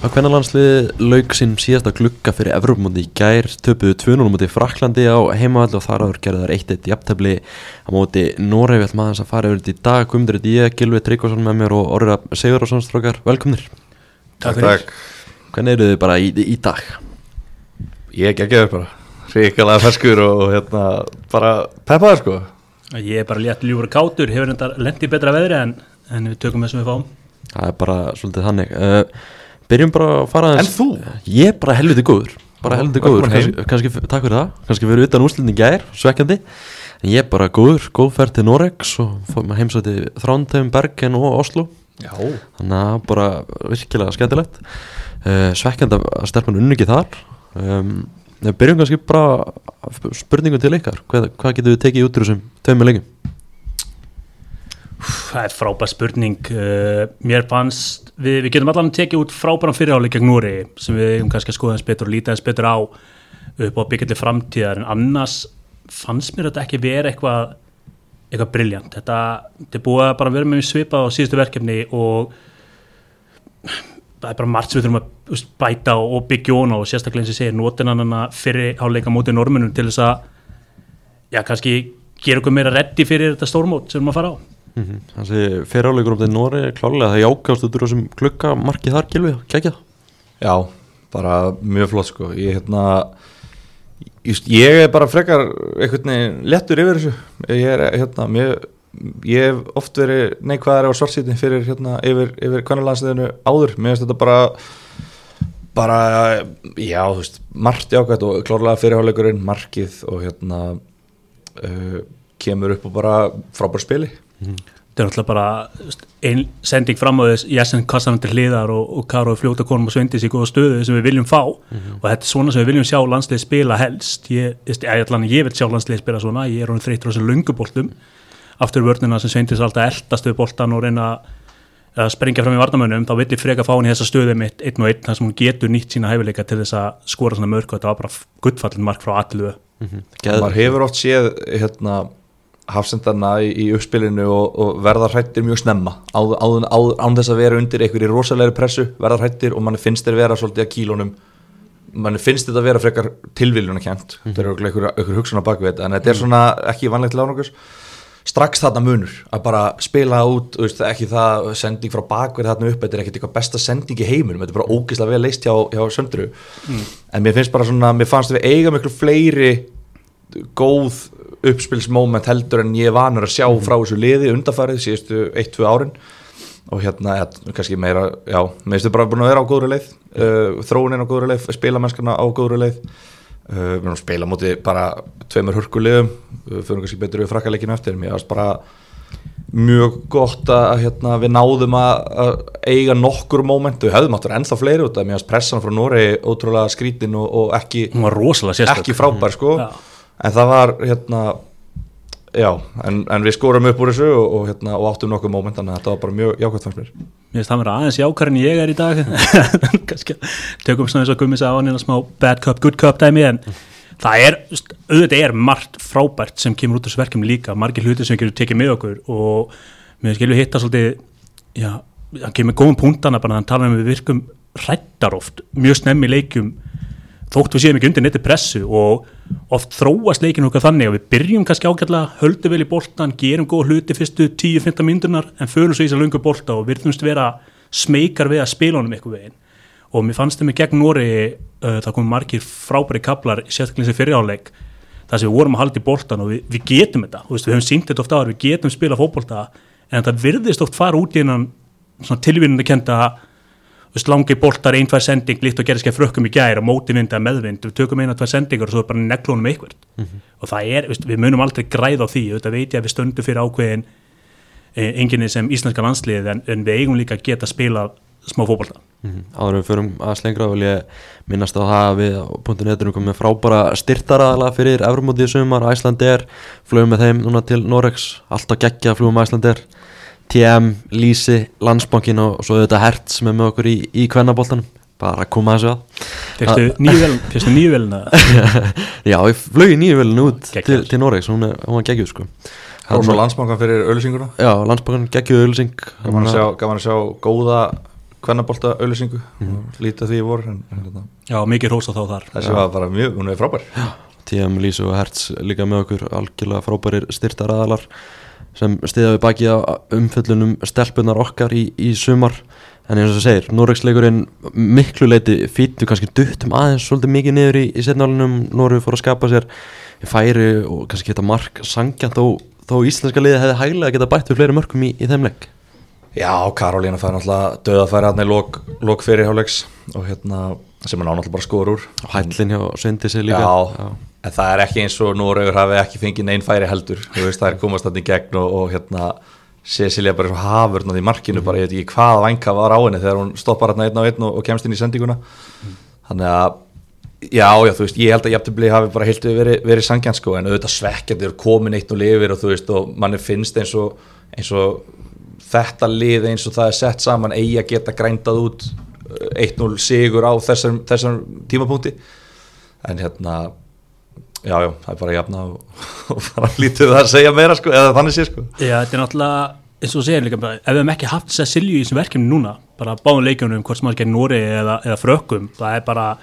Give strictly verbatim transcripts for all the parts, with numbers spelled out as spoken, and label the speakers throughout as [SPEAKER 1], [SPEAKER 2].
[SPEAKER 1] Kvennalandsliðið lauk sínum síðasta glugga fyrir Evrópumótið í gær, töpuðu tvö núll móti Frakklandi á heimavelli og þar áður gerðu þær eitt eitt jafntefli á móti Noregi. Við ætlum aðeins að fara yfir þetta í dag. Guðmundur heiti ég, Gylfi Tryggvason með mér og Orri Sigurðarson, strákar, velkomnir.
[SPEAKER 2] Takk fyrir.
[SPEAKER 1] Hvernig eru þið bara í, í dag?
[SPEAKER 2] Ég er geggjaður bara, hrikalega ferskur og hérna bara peppaður sko.
[SPEAKER 3] Ég er bara létt ljúfur kátur, hefur þetta lent í betra veðri en, en við tökum þessum við fáum.
[SPEAKER 1] Það er bara svolítið þannig. Uh, Byrjum bara að fara aðeins.
[SPEAKER 2] En þú?
[SPEAKER 1] Ég er bara helviti góður. Bara helviti góður.
[SPEAKER 2] Kannski,
[SPEAKER 1] kannski, takk fyrir það. Kannski fyrir utan úrslitin í gær, svekkjandi. En ég er bara góður, góð ferð til Noregs og fór maður heimsætti Þrándheim, Bergen og Oslo.
[SPEAKER 2] Já.
[SPEAKER 1] Þannig að bara virkilega skemmtilegt. Uh, svekkjandi að stelpan unni ekki þar. Um, byrjum kannski bara spurningum til ykkar. Hvað, hvað getur við tekið út úr þessum tveimur leikjum?
[SPEAKER 3] Það er frábær spurning. uh, Mér fannst við, við getum allan tekið út frábæran fyrirháleik gegn Noregi sem við hefum kannski að skoða eins betur og líta eins betur á upp á byggjandi framtíðar, en annars fannst mér þetta ekki vera eitthvað eitthvað brilljant. Þetta, þetta er búið að bara vera með svipað á síðustu verkefni og það er bara margt sem við þurfum að bæta og byggja on og sérstaklega eins og segir notinanna fyrirháleika móti Normunum til þess að já, kannski gera okkur meira reddi fyrir þetta stórmót sem við erum að fara á.
[SPEAKER 1] Mm-hmm. Þannig að fyrirháleikur um þetta í Noregi klálega það jákast út úr þessum klukka markið þar, Gylfi, kækjað.
[SPEAKER 2] Já, bara mjög flott sko. Ég, hérna, just, ég er bara frekar einhvern veginn léttur yfir þessu. Ég er hérna, mér, ég hef oft verið neikvæðari á svartsýtin fyrir hérna yfir, yfir kvennalandsliðinu áður. Mér finnst þetta bara bara, já, þú veist, margt jákvætt og klárlega fyrirháleikurinn, markið og hérna uh, kemur upp og bara frábær spili.
[SPEAKER 3] Mm. Þetta er náttúrulega bara ein sending fram á þess Jessen kassan til hliðar og, og Karo fljóta konum og Sveindís í góða stöðu sem við viljum fá. Mm-hmm. Og þetta er svona sem við viljum sjá landslið spila helst. Ég, ég, ég vil sjá landslið spila svona, ég er honum þreyttur á þessum lönguboltum aftur vörnina sem Sveindís alltaf eldast við boltan og reyna að sprengja fram í varnamönnum. Þá vil ég freka fá hann í þessa stöðu mitt einn og einn þar sem hún getur nýtt sína hæfileika til þess að skora svona mörk og þetta var bara gullfallin mark frá allu.
[SPEAKER 2] Mm-hmm. Maður hefur oft séð hérna hafsendarna í, í uppspilinu og, og verða hrættir mjög snemma á, á, á, án þess að vera undir einhverju rosalegri pressu, verða hrættir og manni finnst þeir vera svolítið að kílónum, manni finnst þetta að vera frekar tilviljunarkennt. Mm-hmm. Það eru einhver, einhver hugsun á baku þetta en þetta er svona ekki vanlegt til ánokurs strax þarna munur að bara spila út, veist, ekki það sending frá bakverð þarna upp, þetta er ekkert eitthvað besta sending í heiminum, þetta er bara ógeðslega vel leist hjá, hjá Söndru. Mm. En mér finnst bara svona, mér fannst við eiga miklu fleiri góð uppspilsmoment heldur en ég er vanur að sjá frá þessu liði undanfarið síðustu eitt tvö árin og hérna ja, kannski meira, já, mér finnst við bara búin að vera á góðri leið, uh, þróunin á góðri leið, spilamennskana á góðri leið, uh, við erum að spila mútið bara tveimur hörkuliðum, við fyrir kannski betur við frakkaleikinu eftir, mér finnst bara mjög gott að hérna, við náðum að, að eiga nokkur moment, við hefðum áttur ennþá fleiri út af mér finnst pressan frá Noregi ótrúlega skrítin og, og ekki, ekki frábær sko. Já. En það var hérna já, en, en við skorum upp úr þessu og, og, hérna, og áttum nokkuð moment þannig að þetta var bara mjög jákvæmt fannst mér.
[SPEAKER 3] Mér finnst það vera aðeins jákvæðar en ég er í dag kannski tökum svona eins og Gummi sagði á hann smá bad cup, good cup dæmi en það er, auðvitað er margt frábært sem kemur út úr þessu verkefni líka, margir hlutir sem getur tekið með okkur og mér skilur hitta svolítið já, hann kemur góðum punktana bara hann talar um við virkum hrættar oft mjög snemmi leikjum þótt við séum ekki undir netti pressu og oft þróast leikinu okkar þannig að við byrjum kannski ágætlega, höldum vel í boltan, gerum góð hluti fyrstu tíu til fimmtán mínúturnar en fölum svo í þess að löngu bolta og virðumst vera smeykar við að spila honum eitthvað veginn og mér fannst þeim í gegn Noregi uh, það komið margir frábæri kaplar í sérstaklega sem fyrirháleik þar sem við vorum að halda í boltan og við, við getum þetta, veist, við höfum sýnt þetta oft áður, við getum spila fótbolta en þetta virðist oft fara út í einan tilvinnundakennda langi boltar, ein, tvær sending, líkt og gerðiskei frökkum í gær og mótivind að meðvind, við tökum eina, tvær sendingar og svo er bara neglunum eitthvað mm-hmm. og það er, við munum aldrei græða á því þetta veit ég að við stöndum fyrir ákveðin e, enginni sem íslenska landslið en, en við eigum líka að geta spila smá fótbolta
[SPEAKER 1] mm-hmm. Áður við förum aðeins lengra vil ég minnast á það að við á punktu net erum komið frábæra styrtaraðala fyrir Evrópumótið í sumar, Icelandair flugum með þeim núna til Noregs alltaf geggja flugum Icelandair T M, Lýsi, Landsbankin og svo þetta Hertz með með okkur í, í kvennaboltanum bara að koma þessu að
[SPEAKER 3] Fyrstu nýju velina?
[SPEAKER 1] Já, ég flög í nýju velina út til, til Noregs, hún, hún var geggjuð sko.
[SPEAKER 2] Og svo Landsbankan fyrir auglýsinguna?
[SPEAKER 1] Já, Landsbankan geggjuð auglýsing
[SPEAKER 2] Gaman að sjá, gaman að sjá góða kvennabolta auðlýsingu mm. lítið því voru en, en,
[SPEAKER 3] Já, mikið hrósa þá þar
[SPEAKER 2] þessi var bara mjög, hún er frábær
[SPEAKER 1] T M, Lísu og Hertz líka með okkur algjörlega frábærir styrtaraðalar sem stiða við baki á umfjöllunum stelpunar okkar í, í sumar en eins og það segir, Noregsleikurinn miklu leiti fýttu kannski duttum aðeins svolítið mikið niður í, í setnálinum Noreg fór að skapa sér færi og kannski geta mark sangjant þó, þó íslenska liði hefði hæglega geta bætt við fleiri mörkum í, í þeim leik
[SPEAKER 2] Já, Karolína fær náttúrulega döðafæri hann í lok, lok fyrirháleiks og hérna sem hann á náttúrulega bara skor úr
[SPEAKER 1] og hællin hjá Sveindi sig líka
[SPEAKER 2] Já, Já. En það er ekki eins og Noregur hafi ekki fengið neinn færi heldur þú veist það er komast þarna í gegn og, og hérna Cecilia bara svo hafurna í markinu mm. bara ég veit ekki hvað vænka var á henni þegar hún stoppar hérna einn á einn og, og kemst inn í sendinguna mm. þannig að já, já, þú veist, ég held að jafntefli hafi bara heilt við verið, verið sangjant sko en auðvitað svekkjandi er komin eitt og lifir og þú veist og manni finnst eins og, eins og þetta lið eins og það er sett saman eigi að geta grændað út eitt núll sigur á þessum, þessum tímapunkti en hérna já, já, það er bara jafna og, og bara lítið það að segja meira sko, eða þannig sé sko
[SPEAKER 3] Já, þetta er náttúrulega, eins og segir líka bara, ef við hefum ekki haft Cecilju í þessum verkefni núna bara báðum leikjunum, hvort sem það er gegn Noregi eða, eða frökkum, það er bara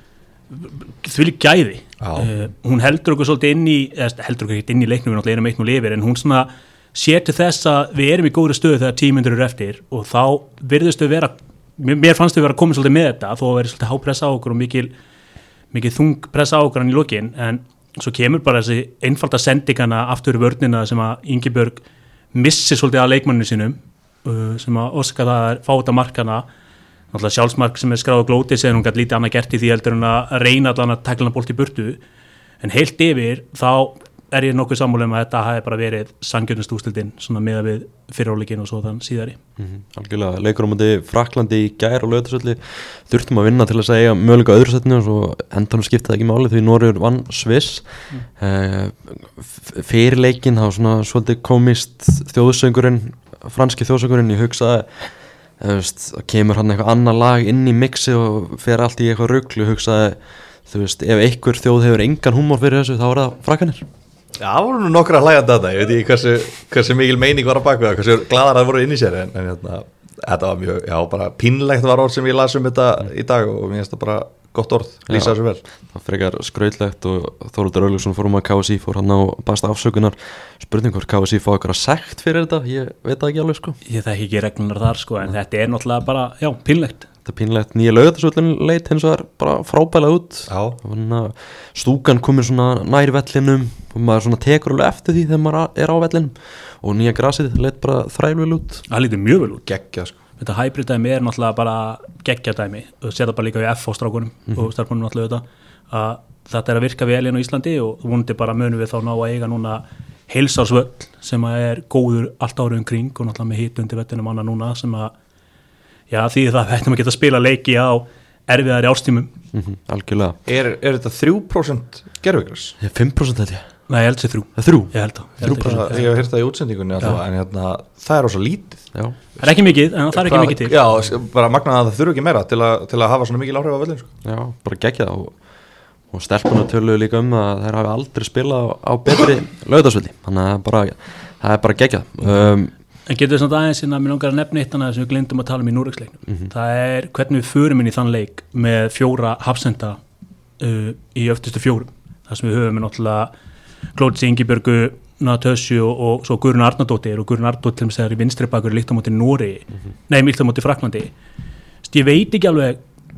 [SPEAKER 3] þvílík gæði uh, hún heldur okkur svolítið inn í eða heldur okkur ekki inn í leiknum, við náttúrulega erum eitt núll yfir en hún svona sér til þess að við erum í góðri stöðu þegar tímyndur eru eftir og þá virðist við vera mér fannst við vera að koma svolítið með þetta þó að vera svolítið hápressa á okkur og mikil mikil þung pressa á okkur hann í lokin en svo kemur bara þessi einfalda sendingana aftur í vörnina sem að Ingibjörg missir svolítið að leikmanninu sínum uh, sem að óska það að fá þetta markana náttúrulega sjálfsmark sem er skráð á glóti sem hún gæti lítið annað gert í því heldur en að reyna allan að tækla hann bolt í burtu en heilt yfir þá er ég nokkuð sammála um að þetta hafi bara verið sangjörnust úrstildin svona meða við fyriráleikin og svo þann síðari
[SPEAKER 1] mm-hmm. Algjörlega, leikur á móti Frakklandi í gær og Laugardalsvelli þurftum að vinna til að segja mögulega öðru setinu og svo endanum skipti það ekki máli því Noregur vann Sviss mm. uh, fyrir leikin þá svona svolítið komist þjóðsöngurinn franski þjóðsöngurinn ég hugsaði það kemur hann eitthvað annað lag inn í mixi og fer allt í eitthvað ruglu hugsaði þú veist ef einhver þjóð hefur engan húmor fyrir þessu þá er það Frakkanir
[SPEAKER 2] Já, það voru nú nokkra að hlæja þetta, ég veit ekki hversu, hversu mikil meining var á bakvið það, hversu glaðar það voru inn í sér, en, en hérna, þetta var mjög, já, bara pínlegt var orð sem ég las um þetta í dag og mér finnst það bara gott orð, lýsa þessu vel.
[SPEAKER 1] Það frekar skrautlegt og Þóroddur Örlygsson fórum að K S I fór hann á basta afsökunar, spurning hvort K S I fá eitthvað sekt fyrir þetta, ég veit það ekki alveg sko.
[SPEAKER 3] Ég þekki ekki reglunar þar sko, en þetta er náttúrulega bara, já, pínlegt.
[SPEAKER 1] Þetta er pínlegt, nýja Laugardalsvöllin leit hins vegar bara frábælega út stúkan komir svona nær vellinum og maður svona tekur alveg eftir því þegar maður er á vellinum og nýja grasið leit bara þrælvel út
[SPEAKER 3] Það lítur mjög vel út
[SPEAKER 2] geggja sko.
[SPEAKER 3] Þetta hybrid dæmi er náttúrulega bara geggja dæmi og sér það bara líka í F á strákunum mm -hmm. og starfmunum náttúrulega þetta að þetta er að virka vel inn á Íslandi og vonandi bara munum við þá ná að eiga núna heilsársvöll sem er góður allt árið um kring og náttúrulega með hit undir vettunum annað núna sem að Já, því það hættum að geta að spila leiki á erfiðari árstímum.
[SPEAKER 1] Mm-hmm, algjörlega.
[SPEAKER 2] Er, er þetta þrjú prósent gerfigras?
[SPEAKER 1] Ja, fimm prósent held ég.
[SPEAKER 3] Nei, ég held sér þrjú.
[SPEAKER 1] Það er þrjú?
[SPEAKER 3] Ég held það.
[SPEAKER 2] þrjú prósent, ég hef heyrt það í útsendingunni alltaf, en hérna, það er ósað lítið.
[SPEAKER 1] Já.
[SPEAKER 3] Það er ekki mikið, en það er ekki mikið til.
[SPEAKER 2] Já, bara magnaði að það þurfi ekki meira til, a, til að hafa svona mikil áhrif á völlin. Sko.
[SPEAKER 1] Já, bara gegja það og, og stelpunar töluðu líka um að þær hafi aldrei spilað á, á betri Laugardalsvelli. Þannig að bara, það er bara gegja það. Um,
[SPEAKER 3] En getur við samt aðeins inn að mér langar að nefna eitt annað sem við glemdum að tala um í Noregsleiknum. Mm-hmm. Það er hvernig við förum inn í þann leik með fjóra hafsenda uh, í öftustu fjórum. Það sem við höfum er náttúrulega Glódísi Ingibjörgu, Natasju og, og svo Guðrún Arnardóttir og Guðrún Arnardóttir til þess að það er í vinstri bakur líkt á móti Noregi, mm-hmm. nei, líkt á móti Frakklandi. Ég veit ekki alveg,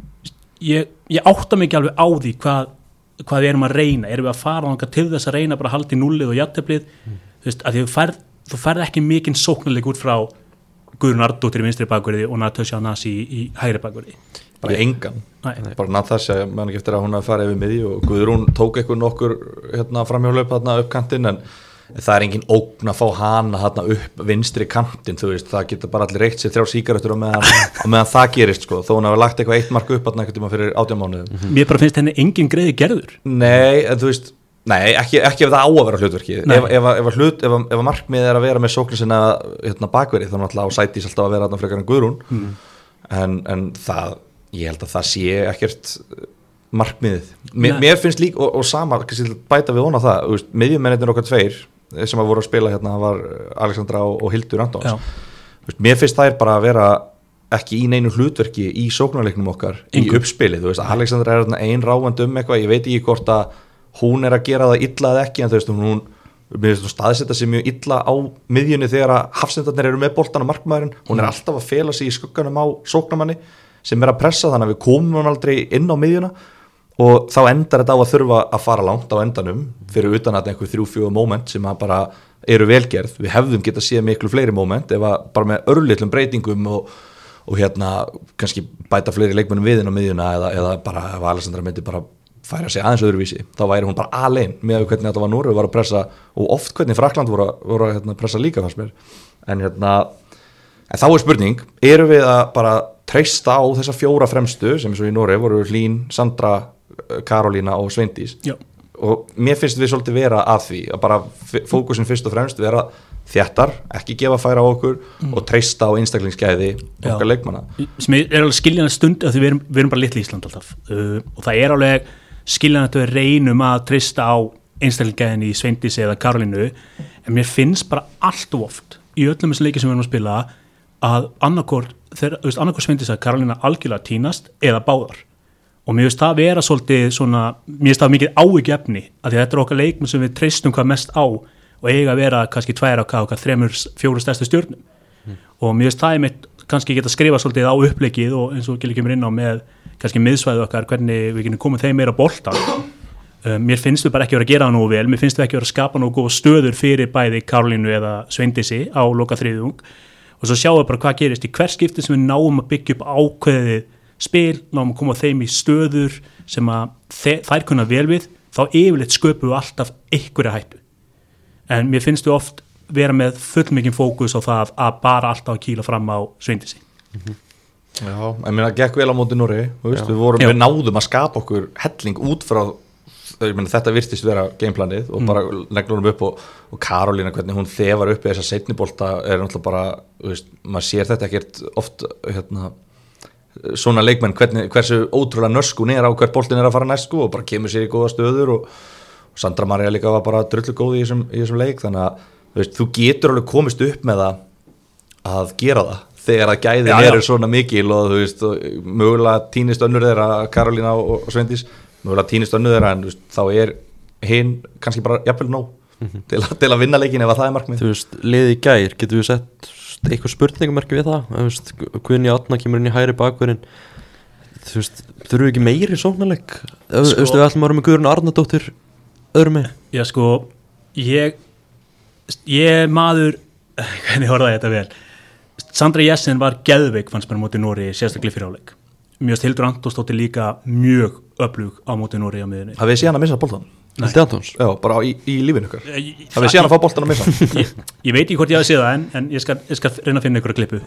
[SPEAKER 3] ég, ég átta mig ekki alveg á því hvað, hvað við erum að reyna. Erum við að fara þangað til þess að reyna bara að halda í núllið og jafnteflið, mm. þú veist, að því þú færð þú ferð ekki mikinn sóknarleik út frá Guðrún Arnardóttir í vinstri bakverði og Natasja Nasi í, í hægri bakverði
[SPEAKER 2] bara engan,
[SPEAKER 3] Nei.
[SPEAKER 2] bara Natasja mann ekki eftir að hún að fara yfir miði og Guðrún tók eitthvað nokkur hérna, framhjálöp hérna, upp kantinn en það er engin ógn að fá hana hérna, upp vinstri kantinn, þú veist, það getur bara allir reykt sér þrjár sígarettur og meðan, og meðan það gerist sko, þó hún hafa lagt eitthvað eitt mark upp hérna, eitthvað fyrir átján mánuðum
[SPEAKER 3] mm-hmm. Mér bara finnst henni engin greiði gerður
[SPEAKER 2] Nei, en þú veist Nei, ekki, ekki ef það á að vera hlutverki ef, ef, ef, hlut, ef, ef markmið er að vera með sóknir sinna hérna, bakverði þá náttúrulega á Sædís alltaf að vera þarna frekar en Guðrún mm. en, en það, ég held að það sé ekkert markmiðið mér, mér finnst líka, og, og sama kannski bæta við hona það, miðjumennir okkar tveir sem að voru að spila hérna var Alexandra og, og Hildur Antons mér finnst þær bara að vera ekki í neinu hlutverki í sóknarleiknum okkar
[SPEAKER 3] Engu.
[SPEAKER 2] í uppspilið, þú veist, Alexandra er ein ráfandi um eitthvað, ég veit ekki hvort að hún er að gera það illa eða ekki, en þú veist, hún mér finnst hún staðsetja sig mjög illa á miðjunni þegar að hafsendarnir eru með boltan og markmaðurinn, hún er alltaf að fela sig í skugganum á sóknarmanni sem er að pressa, þannig að við komum hún aldrei inn á miðjuna og þá endar þetta á að þurfa að fara langt á endanum fyrir utan að einhver þrjú, fjögur moment sem að bara eru velgerð, við hefðum geta séð miklu fleiri moment ef að bara með örlitlum breytingum og, og hérna kannski bæta fleiri leikmennum við inn á miðjuna eða, eða bara ef Alexandra myndi bara færa sig aðeins öðruvísi, þá væri hún bara alein með hvernig þetta var Noreg var að pressa og oft hvernig Frakkland voru, voru að hérna, pressa líka fannst mér, en hérna en þá er spurning, eru við að bara treysta á þessa fjóra fremstu sem eins og í Noreg voru Hlín, Sandra, Karolína og Sveindís
[SPEAKER 3] Já.
[SPEAKER 2] og mér finnst við svolítið vera að því að bara fókusin fyrst og fremst vera þjættar, ekki gefa færa á okkur mm. og treysta á einstaklingsgæði okkar leikmanna.
[SPEAKER 3] Sem er alveg skiljanlega stund að því við erum, við erum bara litli Ísland alltaf uh, og það er alveg skiljanlega að við reynum að treysta á einstaklingsgæðin í Sveindísi eða Karolínu, en mér finnst bara allt of oft í öllum þessu leiki sem við erum að spila að annarkort, annarkort Sveindísi eða Karolína algjörlega tínast eða báðar. Og mér finnst það vera svolítið svona, mér finnst það mikið áhyggjefni að því að þetta er okkar leikmenn sem við treystum hvað mest á og eiga að vera kannski tvær á hvað, þremur, fjóru stærstu stjörnum. Mm. Og mér finnst það einmitt kannski geta skrifa svolítið á uppleikið og eins og Gilli kemur inn á með kannski miðsvæðu okkar, hvernig við getum komið þeim meira bolta. Um, mér finnst við bara ekki vera að gera það nógu vel, mér finnst við ekki vera að skapa nógu góða stöður fyrir bæði Karolínu eða Sveindísi á loka þriðjung og svo sjáum við bara hvað gerist í hver skipti sem við náum að byggja upp ákveðið spil, náum að koma þeim í stöður sem að þær kunna vel við, þá yfirleitt sköpum við alltaf einhverja hættu. En mér finnst við oft vera með fullmikinn fókus á það að bara alltaf að kýla fram á Sveindísi.
[SPEAKER 2] Mm-hmm. Já, ég meina, gekk vel á móti Noregi, við, vorum, við náðum að skapa okkur helling út frá, ég meina, þetta virtist vera gameplanið og mm. bara leggum upp og, og Karolína, hvernig hún þefar upp í þessa seinnibolta er náttúrulega bara, þú veist, maður sér þetta ekkert oft, hérna, svona leikmenn, hvernig, hversu ótrúlega nörsku hún er á hvert boltin er að fara næst sko, og bara kemur sér í góða stöður og, og Sandra María líka var bara drullu góð í þessum, í þessum leik, þannig að þú veist, þú getur alveg komist upp með það að gera það þegar að gæðin já, eru já. Svona mikil og þú veist, og mögulega tínist önnur þeirra Karolína og, og Sveindís mögulega tínist önnur þeirra en veist, þá er hinn kannski bara jafnvel nóg mm-hmm. til, til að vinna leikin ef að það er markmið.
[SPEAKER 1] Þú veist, liði í gær, getur við sett eitthvað spurningumerki við það, þú veist, Guðni Átna kemur inn í hægri bakverðin, þú veist, þurfum við ekki meiri sóknarleik, þú veist, við ætlum að vera með Guðrún Arnardóttir öðrum með.
[SPEAKER 3] Já, sko, ég ég maður, hvernig horfði þetta vel, Sandra Jessen var geðveik fannst mér á móti Noregi, sérstaklega fyrir áleik. Mjög Hildur Antonsdóttir líka mjög öflug á móti Noregi á miðunni.
[SPEAKER 2] Hafið þið séð hann að missa boltan?
[SPEAKER 1] Hildur Antons?
[SPEAKER 2] Já, bara í, í lífinu ykkur. Hafið þið séð hann að fá boltan að missa?
[SPEAKER 3] ég, ég veit ekki hvort ég hafi séð það en, en ég, skal, ég skal reyna að finna ykkur að klippu.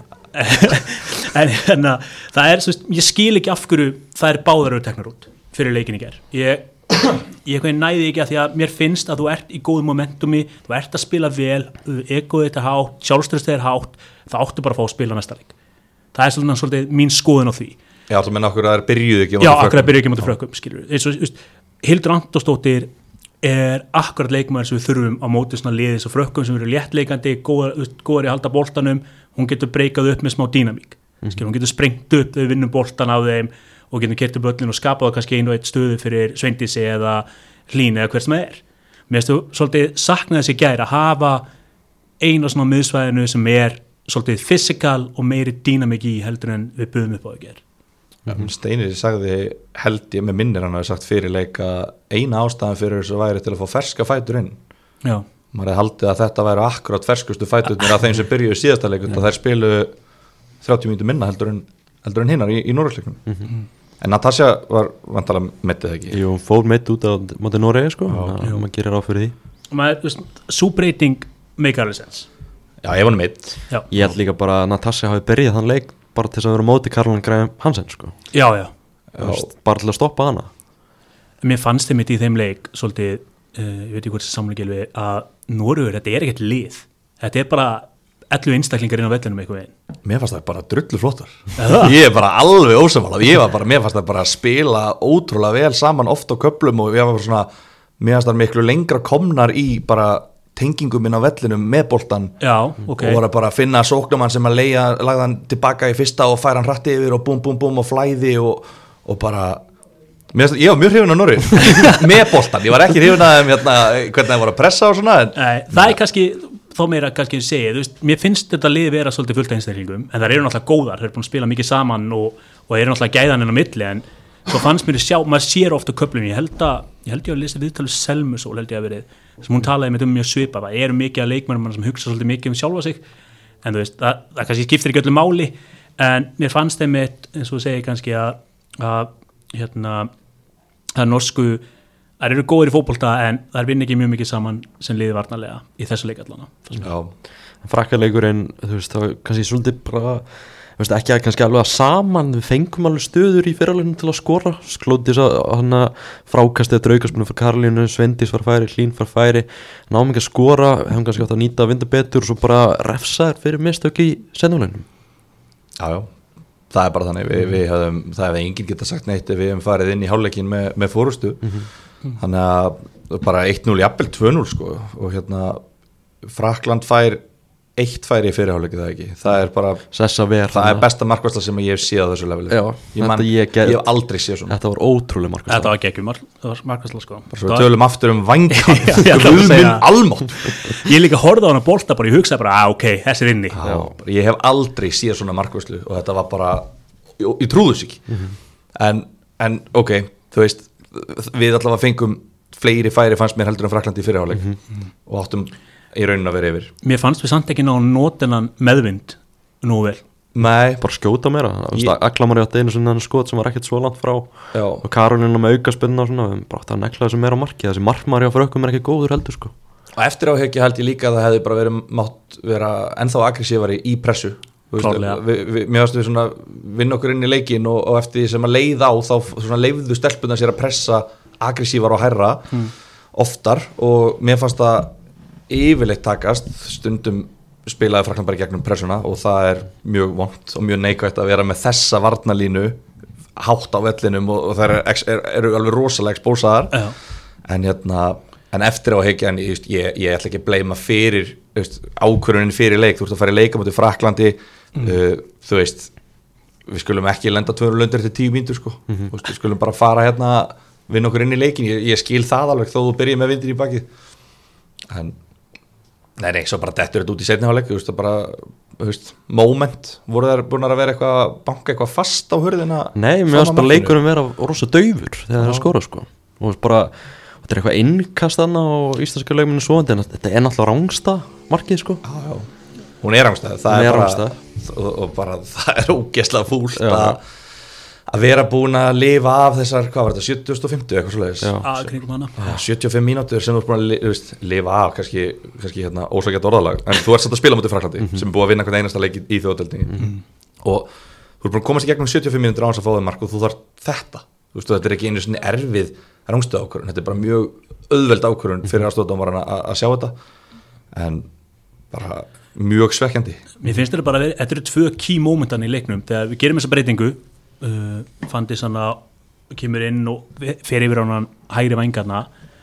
[SPEAKER 3] en en það er, svo, ég skil ekki af hverju það er báðar eru teknar út fyrir leikin í gær. Ég, ég næði ekki að því að mér finnst að þú ert í góðu momentumi, þú ert að spila vel, egoð þetta hátt, sjálfströðst er hátt, það áttu bara að fá að spila næsta leik. Það er svona svolítið mín skoðun á því.
[SPEAKER 2] Já, þú menna okkur að það er byrjuð ekki á
[SPEAKER 3] móti frökkum. Já, okkur að byrjuð ekki á móti frökkum, skilur við. Eins og, just, Hildur Antonsdóttir er akkurat leikmaður sem við þurfum á móti svona liðið eins og frökkum sem eru léttleikandi, góðar í að halda boltanum, hún getur breykað upp með smá dýnamík. Mm. Skilur, hún getur sprengt upp þegar við vinnum boltan af þeim og getur kert upp öllin og skapað kannski einu og eitt stöðu fyrir Sveindísi eða Hlín eða hvert sem það er. Mér finnst þú svolítið sakna þessi gær að hafa einu svona miðsvæðinu sem er svolítið fysikal og meiri dýnamík í heldur en við buðum upp á það gær.
[SPEAKER 2] Mm-hmm. Steinir sagði held ég með minnir hann hafi sagt fyrir leik að eina ástæðan fyrir þessu væri til að fá ferska fætur inn. Já. Maður hefði haldið að þetta væri akkurat ferskustu fæturnir af þeim sem byrjuðu síðasta leik og þær spilu þrjátíu mínútur minna heldur en, heldur en hinnar í, í Noregsleiknum. Mm-hmm. En Natasja var vantalega mettið ekki.
[SPEAKER 1] Jú, fór mett út á móti Noregi sko, þannig að maður gerir á fyrir því.
[SPEAKER 3] Maður, svo breyting make alveg sens.
[SPEAKER 2] Já, ég var meitt.
[SPEAKER 1] Ég held líka bara að Natasja hafi byrjað þann leik bara til þess að vera móti Karolín Graham Hansen sko.
[SPEAKER 3] Já, já.
[SPEAKER 1] Veist, bara til að stoppa hana.
[SPEAKER 3] Mér fannst þeim í þeim leik svolítið, uh, ég veit ekki hvort það samlega að Noregur, þetta er ekkert lið. Þetta er bara ellefu einstaklingar inn á vellinum eitthvað einn.
[SPEAKER 2] Mér fannst það bara drullu flottar. Ég er bara alveg ósamálað. Ég var bara, mér fannst það bara að spila ótrúlega vel saman oft á köflum og ég var bara svona, mér fannst það miklu lengra komnar í bara tengingum inn á vellinum með boltan
[SPEAKER 3] Já, ok.
[SPEAKER 2] og voru bara að finna sóknumann sem að leia, lagða hann tilbaka í fyrsta og færa hann hratt yfir og búm, búm, búm og flæði og, og bara mér, ég var mjög hrifun á Norri með boltan, ég var ekki hrifun að þeim hérna, hvernig það voru að pressa og svona en,
[SPEAKER 3] Nei, það er kannski þó meira kannski að segja, þú veist, mér finnst þetta lið vera svolítið fullt af einstaklingum, en það eru náttúrulega góðar, þeir eru búin að spila mikið saman og, og eru náttúrulega gæðan inn á milli, en svo fannst mér að sjá, maður sér ofta köflum, ég held að ég held ég að lesa viðtalið Selmusól held ég að verið, sem hún talaði með um mjög svipað, það eru mikið að leikmennum sem hugsa svolítið mikið um sjálfa sig, en þú veist, það, það kannski skiptir ekki öllu máli, en mér fannst þeim eitt, eins og segi kannski að, að hérna, að norsku það eru góðir í fótbolta en það vinna ekki mjög mikið saman sem liði varnarlega í þessu leik allana.
[SPEAKER 1] Frakkaleikurinn, þú veist, það kannski svolítið bara, þú veist, ekki að kannski alveg að saman, við fengum alveg stöður í fyrirleiknum til að skora, Klódís hann að frákastið draugaspunum fyrir Karolínu, Svendís var færi, Hlín var færi, náum ekki að skora, hefum kannski átt að nýta að vinda betur og svo bara refsaðir fyrir mistök í sendnulegnum.
[SPEAKER 2] Já, já. Það er bara þannig, við, við hefum, það hefði enginn geta sagt neitt ef við hefum farið inn í hálfleikin með, með fórustu, mm-hmm. þannig að bara eitt núll, jafnvel tvö núll sko, og hérna Frakkland fær eitt færi í fyrirhálfleiki það ekki, það er bara,
[SPEAKER 1] ver,
[SPEAKER 2] það er besta markvarsla sem ég hef séð á þessu leveli,
[SPEAKER 1] Já,
[SPEAKER 2] ég, man,
[SPEAKER 1] ég, get,
[SPEAKER 2] ég hef aldrei séð svona.
[SPEAKER 1] Þetta var ótrúlega markvarsla.
[SPEAKER 3] Þetta var geggjum markvarsla sko.
[SPEAKER 2] Bara svo við tölum aftur um vanga,
[SPEAKER 3] Guðminn
[SPEAKER 2] almátt.
[SPEAKER 3] Ég líka horfði á hana bolta bara, ég hugsaði bara, ah, ok, þessi er inni.
[SPEAKER 2] Já, ég hef aldrei séð svona markvarslu og þetta var bara, ég, ég trúðu sig ekki, mm-hmm. en, en ok, þú veist, við allavega fengum fleiri færi fannst mér heldur en Frakklandi í fyrirhálfleik mm-hmm. og áttum í raunin að vera yfir.
[SPEAKER 3] Mér fannst við samt ekki ná notennan meðvind nú vel.
[SPEAKER 2] Nei.
[SPEAKER 1] Bara skjóta meira. Ég... Aklamar í átt einu sinna skot sem var ekkert svo langt frá
[SPEAKER 2] Já.
[SPEAKER 1] Og Karolína með aukaspinna og svona, við bara átt að negla þessu meira marki, þessi markmari á frökkum er ekki góður heldur sko.
[SPEAKER 2] Og eftir áheggi held ég líka að það hefði bara verið mátt vera ennþá aggressívari í pressu.
[SPEAKER 3] Klárlega.
[SPEAKER 2] Vi, vi, mér varst við svona vinna okkur inn í leikin og, og eftir því sem að leið á þá svona leifðu stelpuna sér að pressa aggressívar og hærra mm. oftar og mér fannst það yfirleitt takast, stundum spilaði Frakkland bara gegnum pressuna og það er mjög vont og mjög neikvægt að vera með þessa varnalínu hátt á vellinum og, og það eru er, er alveg rosalega expósaðar
[SPEAKER 3] Já.
[SPEAKER 2] en hérna en eftir á hegja en ég, ég, ég ætla ekki að bleima fyrir ákvörunin fyrir leik, þú ert að fara í leika mútið Frakklandi mm. uh, þú veist við skulum ekki lenda tvö hundruð lundir til tíu mínútur sko, mm-hmm. veist, við skulum bara fara hérna vinna okkur inn í leikin, ég, ég skil það alveg þó þú byrjið með vindir í bakið en Nei, nei, svo bara dettur þetta út í seinni hálfleik, þú veist, það bara, þú veist, moment, voru þær búin að vera eitthvað, banka eitthvað fast á hurðina?
[SPEAKER 1] Nei, mér finnst bara leikurinn vera rosa daufur þegar það er að skora, sko, og bara, þetta er eitthvað innkast þarna á íslenska leikminu svo, en þetta er náttúrulega rángsta markið, sko.
[SPEAKER 2] Já, já, hún er rángstað, það
[SPEAKER 1] hún
[SPEAKER 2] er,
[SPEAKER 1] er
[SPEAKER 2] bara, og, og bara, það er ógeðslega fúlt að að vera búin að lifa af þessar, hvað var þetta, sjötíu og fimmtíu eitthvað svoleiðis sjötíu og fimm mínútur sem þú er búin að li, veist, lifa af, kannski, kannski hérna, ósakjart orðalag, en þú ert samt að spila mútið Frakklandi mm-hmm. sem er búin að vinna hvern einasta leik í, í þjóðdeildinni mm-hmm. og þú er búin að komast í gegnum sjötíu og fimm mínútur á hans að fá þeim mark og þú þarf þetta, þú veist, þetta er ekki einu svona erfið rángstu ákvörðun, þetta er bara mjög auðveld ákvörðun fyrir aðstofdómarann að sjá þetta en bara mjög svekkjandi.
[SPEAKER 3] Mér finnst þetta bara að þetta eru tvö key momentan í leiknum þegar við gerum þessa breytingu uh, fandi svona kemur inn og fer yfir á hann hægri vængarna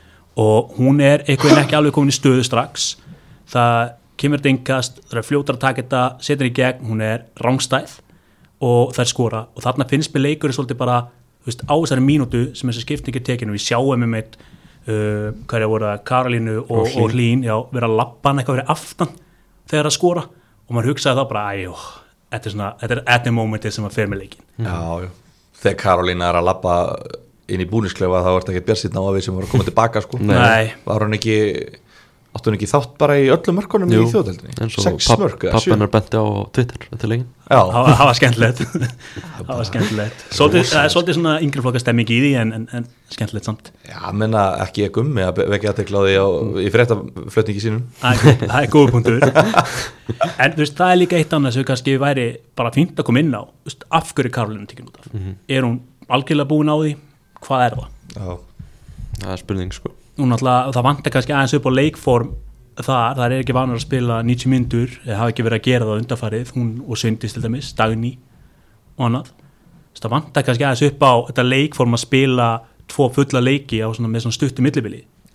[SPEAKER 3] og hún er eitthvað ekki alveg komin í stöðu strax það kemur þetta yngast, það er fljótar að taka þetta setur í gegn, hún er rángstæð og það er skora og þarna finnst mér leikur svolítið bara, þú veist, á þessari mínútu sem þessi skipting er tekinu, við sjáum um eitt uh, hverja voru það, Karolínu og, og, og Hlín, já, vera að lappa hann eitthvað verið aftan þegar að skora og maður hugsaði þá bara, æjó, þetta er svona þetta er at the momentið sem að fer með leikin
[SPEAKER 2] mm. Já, já, þegar Karolína er að lappa inn í búnisklefa þá er þetta ekki björnsýtna á að við sem voru að koma tilbaka sko.
[SPEAKER 3] Nei.
[SPEAKER 2] Var hann ekki áttu hann ekki þátt bara í öllum mörkunum í þjóðdeildinni? Sex mörk eða sjö?
[SPEAKER 1] Pappan er benti á Twitter eftir leikin.
[SPEAKER 2] Já.
[SPEAKER 3] Það var skemmtilegt. Það var skemmtilegt. Svolítið, það er svolítið svona yngri flokka stemming í því en, en, en skemmtilegt samt.
[SPEAKER 2] Já, menna ekki ekki um að vekja athygli á því á, í fréttaflutningi sínum.
[SPEAKER 3] Það er góð punktur. En þú veist, það er líka eitt annað sem kannski væri bara fínt að koma inn á. Þú veist, af hverju Karolínu tekin út af? Mm-hmm. Er hún algjörlega búin á því? Hvað er það?
[SPEAKER 2] Já.
[SPEAKER 1] Það er spurning sko.
[SPEAKER 3] Hún alltaf, það vantar kannski aðeins upp á leikform þar, það er ekki vanur að spila níutíu mínútur, það hafa ekki verið að gera það undanfarið, hún og Svindís til dæmis, Dagný og annað. Það vantar kannski aðeins upp á þetta leikform að spila tvo fulla leiki á svona, með svona stuttu millibili.
[SPEAKER 2] Já.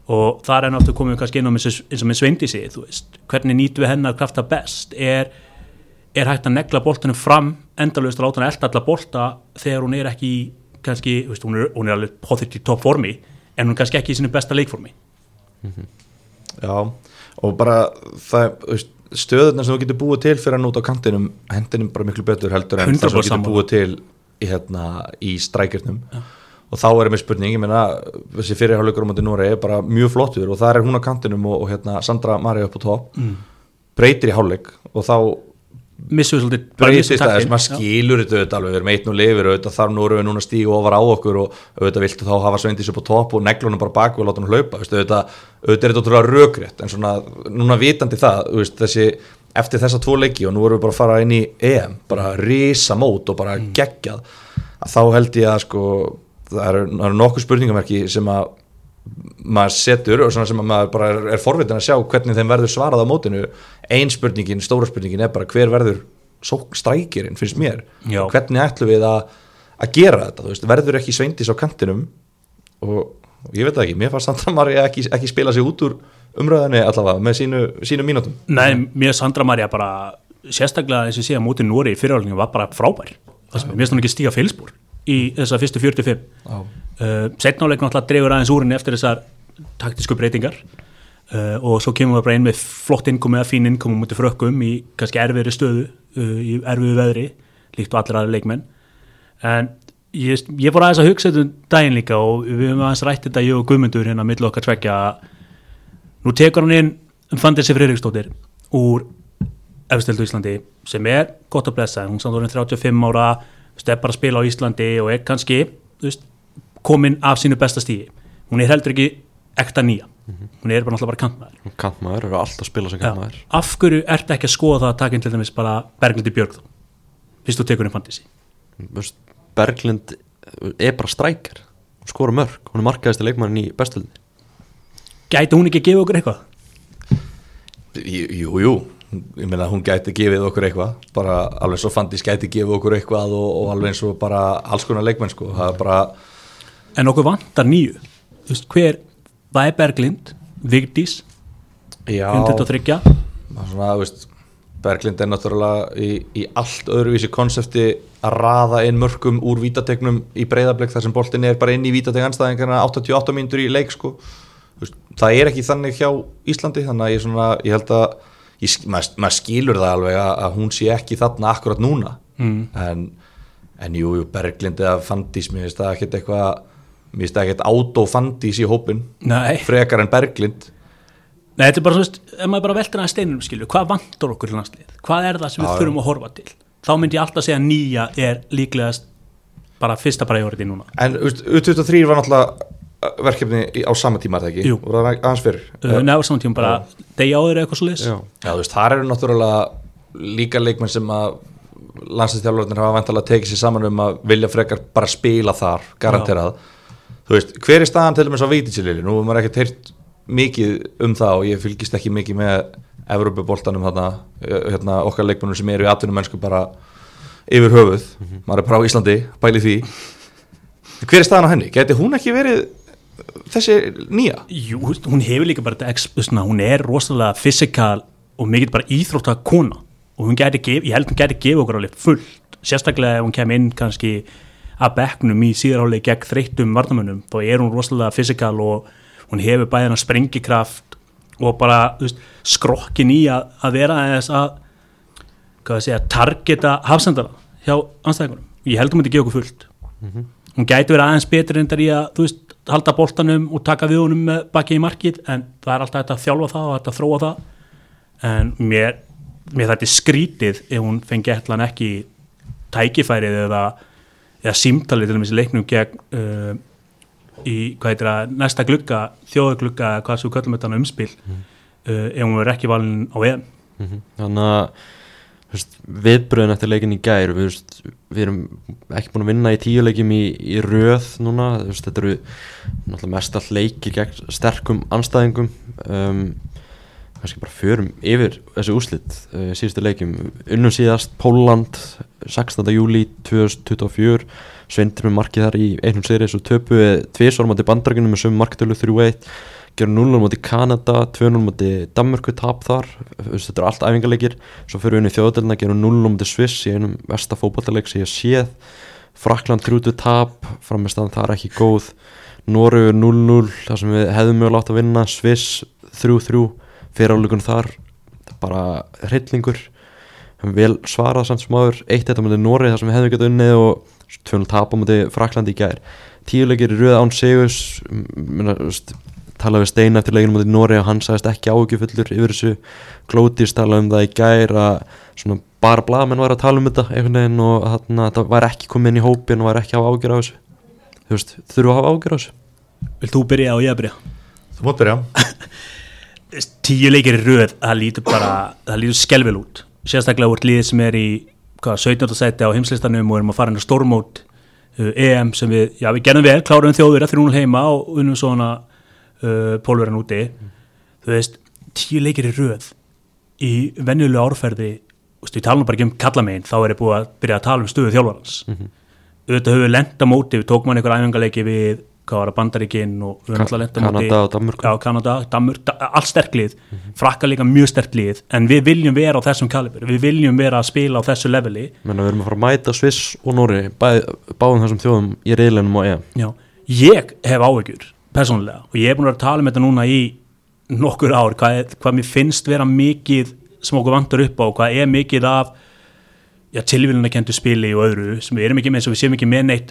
[SPEAKER 3] og þar er náttúrulega komið kannski inn á eins og með Sveindísi, þú veist, hvernig nýtum við hennar krafta best, er, er hægt að negla boltanum fram endalaust og láta hann elta alla bolta þegar hún er ekki kannski, þú veist, hún er, hún er alveg potið í toppformi, en hún er kannski ekki í sinu besta leikformi.
[SPEAKER 2] Mm-hmm. Já, og bara það, þú veist, stöðuna sem þú getur búið til fyrir hann út á kantinum, hendinum bara miklu betur heldur en það sem þú getur búið til í, hérna, í strækjurnum. Ja. Og þá er mér spurning, ég meina þessi fyrirháleikur á móti Noregi er bara mjög flottur og það er hún á kantinum og, og hérna, Sandra María upp á topp, mm. breytir í hálfleik og þá
[SPEAKER 3] missum við svolítið
[SPEAKER 2] breytist það, þess að maður skilur þetta auðvitað alveg, við erum eitt nú lifir auðvitað þar nú erum við núna að stíga ofar á okkur og auðvitað viltu þá hafa Sveindís upp á topp og neglunum bara bak og láta hún hlaupa, auðvitað, auðvitað er þetta ótrúlega rökrétt, en svona núna vitandi það, veist, þessi, eftir þessa tvo leiki og nú erum við bara að fara inn í E M, bara risa mót og bara geggjað, að þá held ég að sko það eru, það eru nokkuð spurningamerki sem að maður setur og svona sem að maður bara er, er forvitin að sjá hvernig þeim verður svarað á mótinu. Ein spurningin, stóra spurningin er bara hver verður strækirinn finnst mér. Já. Og hvernig ætlum við að, að gera þetta, þú veist, verður ekki Sveindís á kantinum og, og ég veit það ekki, mér fannst Sandra María ekki, ekki spila sig út úr umröðinni allavega með sínu, sínu mínútum.
[SPEAKER 3] Nei, mér Sandra María bara sérstaklega eins og sé að mótinu Noregi í fyrirhálfleiknum var bara frábær, þess að mér finnst hún ekki stíga feilspor í þessa fyrstu fjörutíu og fimm. Uh, seinna áleik náttúrulega dregur aðeins úr henni eftir þessar taktísku breytingar uh, og svo kemur við bara inn með flott innkomi eða fín innkomi mútið frökkum í kannski erfiðri stöðu uh, í erfiðu veðri, líkt og allir aðra leikmenn, en ég, ég fór aðeins að hugsa þetta um daginn líka og við höfum aðeins rætt þetta ég og Guðmundur hérna milli okkar tveggja. Nú tekur hann inn um Fanndísi Friðriksdóttir úr Efsteldu Íslandi sem er gott að blessa, hún samt orðin þrjátíu og fimm ára, er bara að spila á Íslandi og er kannski, þú veist, komin af sínu besta stígi. Hún er heldur ekki ekta nýja. Mm-hmm. Hún er bara náttúrulega bara kantmaður.
[SPEAKER 1] Kantmaður eru alltaf að spila sem kantmaður.
[SPEAKER 3] Ja, af hverju ertu ekki að skoða það að taka inn til dæmis bara Berglindi Björg þá? Fyrst þú tekur inn Fanndísi.
[SPEAKER 1] Berglind er bara strækjar. Hún skora mörg. Hún er markaðasti leikmann í bestöldinni.
[SPEAKER 3] Gæti hún ekki að gefa okkur eitthvað?
[SPEAKER 2] Jú, jú. Ég meina hún gæti gefið okkur eitthvað, bara alveg svo Fanndís gæti gefið okkur eitthvað og, og alveg eins og bara alls konar leikmenn sko, það er bara.
[SPEAKER 3] En okkur vantar nýju, þú veist hver, það er Berglind, Vigdís, hundrað og þrjú.
[SPEAKER 2] Svona, þú veist, Berglind er náttúrulega í, í allt öðruvísi konsepti að raða inn mörkum úr vítategnum í Breiðablik þar sem boltin er bara inn í vítateg anstæðingarna áttatíu og átta mínútur í leik sko, þú veist, það er ekki þannig hjá Íslandi, þannig að ég, svona, ég held að Ég, maður, maður skilur það alveg að, að hún sé ekki þarna akkurat núna mm. en, en jú, jú Berglind eða Fanndís, mér finnst það ekkert eitthvað mér finnst það ekkert átó Fanndís í hópin
[SPEAKER 3] Nei.
[SPEAKER 2] Frekar en Berglind.
[SPEAKER 3] Nei, þetta er bara svona, ef maður bara veltir að steinum skilur, hvað vantar okkur í landslið, hvað er það sem við Já, þurfum að horfa til, þá myndi ég alltaf segja nýja er líklegast bara fyrsta priority núna.
[SPEAKER 2] En U tuttugu og þrjú var náttúrulega verkefni á sama tíma er það ekki?
[SPEAKER 3] Jú.
[SPEAKER 2] Og það var aðeins fyrir?
[SPEAKER 3] Uh, Nei, á sama tíma bara degi áður eitthvað svo liðs.
[SPEAKER 2] Já, Já þú veist, þar eru náttúrulega líka leikmenn sem að landsliðsþjálfararnir hafa vantarlega tekið sér saman um að vilja frekar bara spila þar, garanterað. Þú veist, hver er staðan til dæmis á Vítisiliði? Nú er maður ekkert heyrt mikið um það og ég fylgist ekki mikið með Evrópuboltanum þarna, hérna okkar leikmennum sem eru í atvinnumennsku bara yfir höfuð. Mm-hmm. Maður er bara á Íslandi, bæli því. Hver er staðan á henni? Gæti hún ekki verið þessi nýja?
[SPEAKER 3] Jú, hún hefur líka bara þetta, hún er rosalega fysikal og mikið bara íþrótta kona og hún gæti gef, ég held hún gæti gefa okkur alveg fullt, sérstaklega ef hún kem inn kannski að bekknum í síðarháli gegn þreyttum varnamönnum, þá er hún rosalega fysikal og hún hefur bæðina sprengikraft og bara, þú veist, skrokkin í að, að vera þess að hvað að segja, targeta hafsendara hjá anstæðingunum. Ég held hún myndi gefa okkur fullt. Mm-hmm. Hún gæti verið aðeins betur endar í að, þú veist, halda boltanum og taka við honum með bakið í markið, en það er alltaf þetta að þjálfa það og þetta að þróa það, en mér, mér þetta er skrítið ef hún fengi ætlan ekki tækifærið eða, eða símtalið til þessi leiknum gegn uh, í, hvað heitir það, næsta glugga, þjóðaglugga, hvað svo kallum þetta umspil, mm. uh, ef hún verið ekki valin á E M.
[SPEAKER 1] Mm-hmm. Þannig að viðbröðin eftir leikin í gær, við, veist, við erum ekki búin að vinna í tíu leikjum í, í röð núna, veist, þetta eru náttúrulega mest all leiki gegn sterkum anstæðingum, um, kannski bara förum yfir þessi úrslit uh, síðustu leikjum, unnum síðast Pólland sextánda júlí tvö þúsund tuttugu og fjögur, Sveindur með markið þar í einum sigri, svo töpu við tvisvar á móti Bandaríkjunum með sömu marktölu þrjú eitt, gera núll núll móti Kanada, tvö núll móti Danmörku, tap þar, þetta eru allt æfingarleikir, svo fyrir við inn í þjóðadeildina, gera núll núll móti Sviss í einum versta fótboltaleik sem ég séð, Frakkland þrjú tvö tap, frammeðstaðan þar ekki góð, Noregur núll núll, þar sem við hefðum mjög látt að vinna, Sviss þrjú þrjú, fyrir áleikunum þar, bara hryllingur, vel svarað samt sem áður, eitt eitt á móti Noregi þar sem við hefðum getað unnið og tvö núll tap á móti Frakkland í gær, tíu leikir í röð án sigurs, talaði við Steina eftir leikinu móti Noregi og hann sagðist ekki áhyggjufullur yfir þessu. Glódís talaði um það í gær að svona bara blaðamenn var að tala um þetta einhvern veginn og þarna þetta var ekki komið inn í hópin og var ekki að hafa áhyggjur á þessu. Þú veist, þurfu að hafa áhyggjur á þessu.
[SPEAKER 3] Vilt þú byrja og ég að byrja?
[SPEAKER 2] Þú mátt byrja.
[SPEAKER 3] Tíu leikir í röð, það lítur bara það lítur skelvel út. Sérstaklega úr liðið sem er í hvað, sautjánda sæti á heimslistanum og erum að fara inn á stórmót uh, E M sem við, já við gerðum vel, klárum þjóðverða þrjú núll heima og unnum svona Uh, pólverðan úti mm. þú veist, tíu leikir í röð í venjulegu árferði við talum bara ekki um kallamegin þá er ég búið að byrja að tala um stöðu þjálfarans mm-hmm. auðvitað höfum við lent á móti við tókum hann einhver æfingarleiki við hvað var að Bandaríkin og við höfum alltaf lent á móti
[SPEAKER 1] Kanada og Danmörku
[SPEAKER 3] já, Kanada, Danmörk, da, allt sterk lið mm-hmm. Frakka líka mjög sterk lið en við viljum vera á þessum kaliber, við viljum vera að spila á þessu leveli
[SPEAKER 1] menn að við erum að fara að mæta Sviss og Noregi báðum þessum þjóðum í riðlinum og E M
[SPEAKER 3] já, ég hef áhyggjur persónulega og ég er búin að tala um þetta núna í nokkur ár hvað, hvað mér finnst vera mikið sem okkur vantar upp á hvað er mikið af já, tilvílunarkenndu spili og öðru sem við erum ekki með eins og við séum ekki með neitt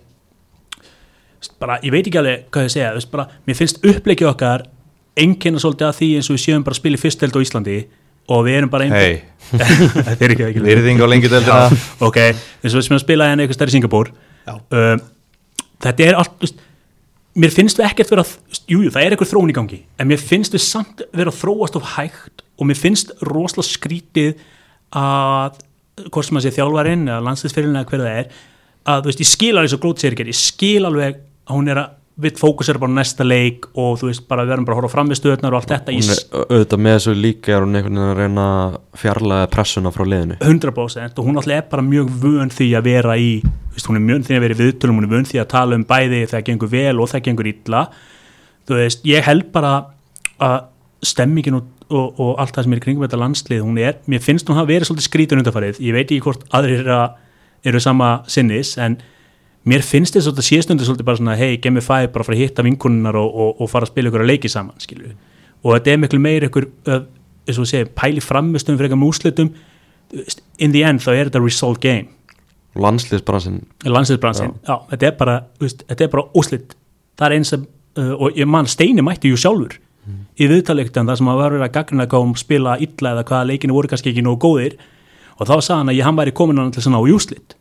[SPEAKER 3] bara, ég veit ekki alveg hvað ég segja veist, bara, mér finnst uppleikið okkar einkenna svolítið að því eins og við séum bara að spila í fyrstdeild á Íslandi og við erum bara
[SPEAKER 2] hei
[SPEAKER 3] þetta er ekki ekki
[SPEAKER 2] virðing á lengjudeildina
[SPEAKER 3] ok, eins og við sem að spila hérna eitthvað stærri í Singapúr um, þetta er allt veist, mér finnst við ekkert vera, jújú, það er eitthvað þróun í gangi, en mér finnst við samt vera að þróast of hægt og mér finnst rosalega skrítið að, hvort sem að sé þjálfarinn eða landsliðsfyrirlin eða hver það er, að þú veist, ég skil alveg svo Glódís er ekki, ég skil alveg að hún er að, við fókusera bara næsta leik og þú veist, bara við verðum bara að horfa fram við stöðnar og allt þetta.
[SPEAKER 1] Hún er auðvitað með þessu líka er hún einhvern veginn að reyna að fjarlæga pressuna frá liðinu.
[SPEAKER 3] hundrað prósent og hún alltaf er bara mjög vön því að vera í, veist, hún er mjög því að vera í viðtölum, hún er vön því að tala um bæði þegar gengur vel og þegar gengur illa. Þú veist, ég held bara að stemmingin og, og, og allt það sem er í kringum þetta landslið, hún er, mér finnst hún hafa verið svolítið skrítin undanfarið, ég veit ekki hvort aðrir eru, eru sama sinnis, en mér finnst þess að þetta séstundu svolítið bara svona, hei, gemmi fæ, bara fara að hitta vinkunnar og, og, og fara að spila ykkur að leiki saman, skilju. Og þetta er miklu meir ykkur, eins og segja, pæli framistum fyrir eitthvað múslitum, in the end þá er þetta result game.
[SPEAKER 1] Landsliðsbransin.
[SPEAKER 3] Landsliðsbransin, já. já, þetta er bara, veist, þetta er bara úslit. Það er eins að, uh, og ég man, Steini mætti ju sjálfur mm. í viðtalíktan þar sem að var verið að gagnrýna kom spila illa eða hvaða leikinu voru kannski ekki nógu góðir og þá sagði hann að ég hann væri komin hann til svona á úslit.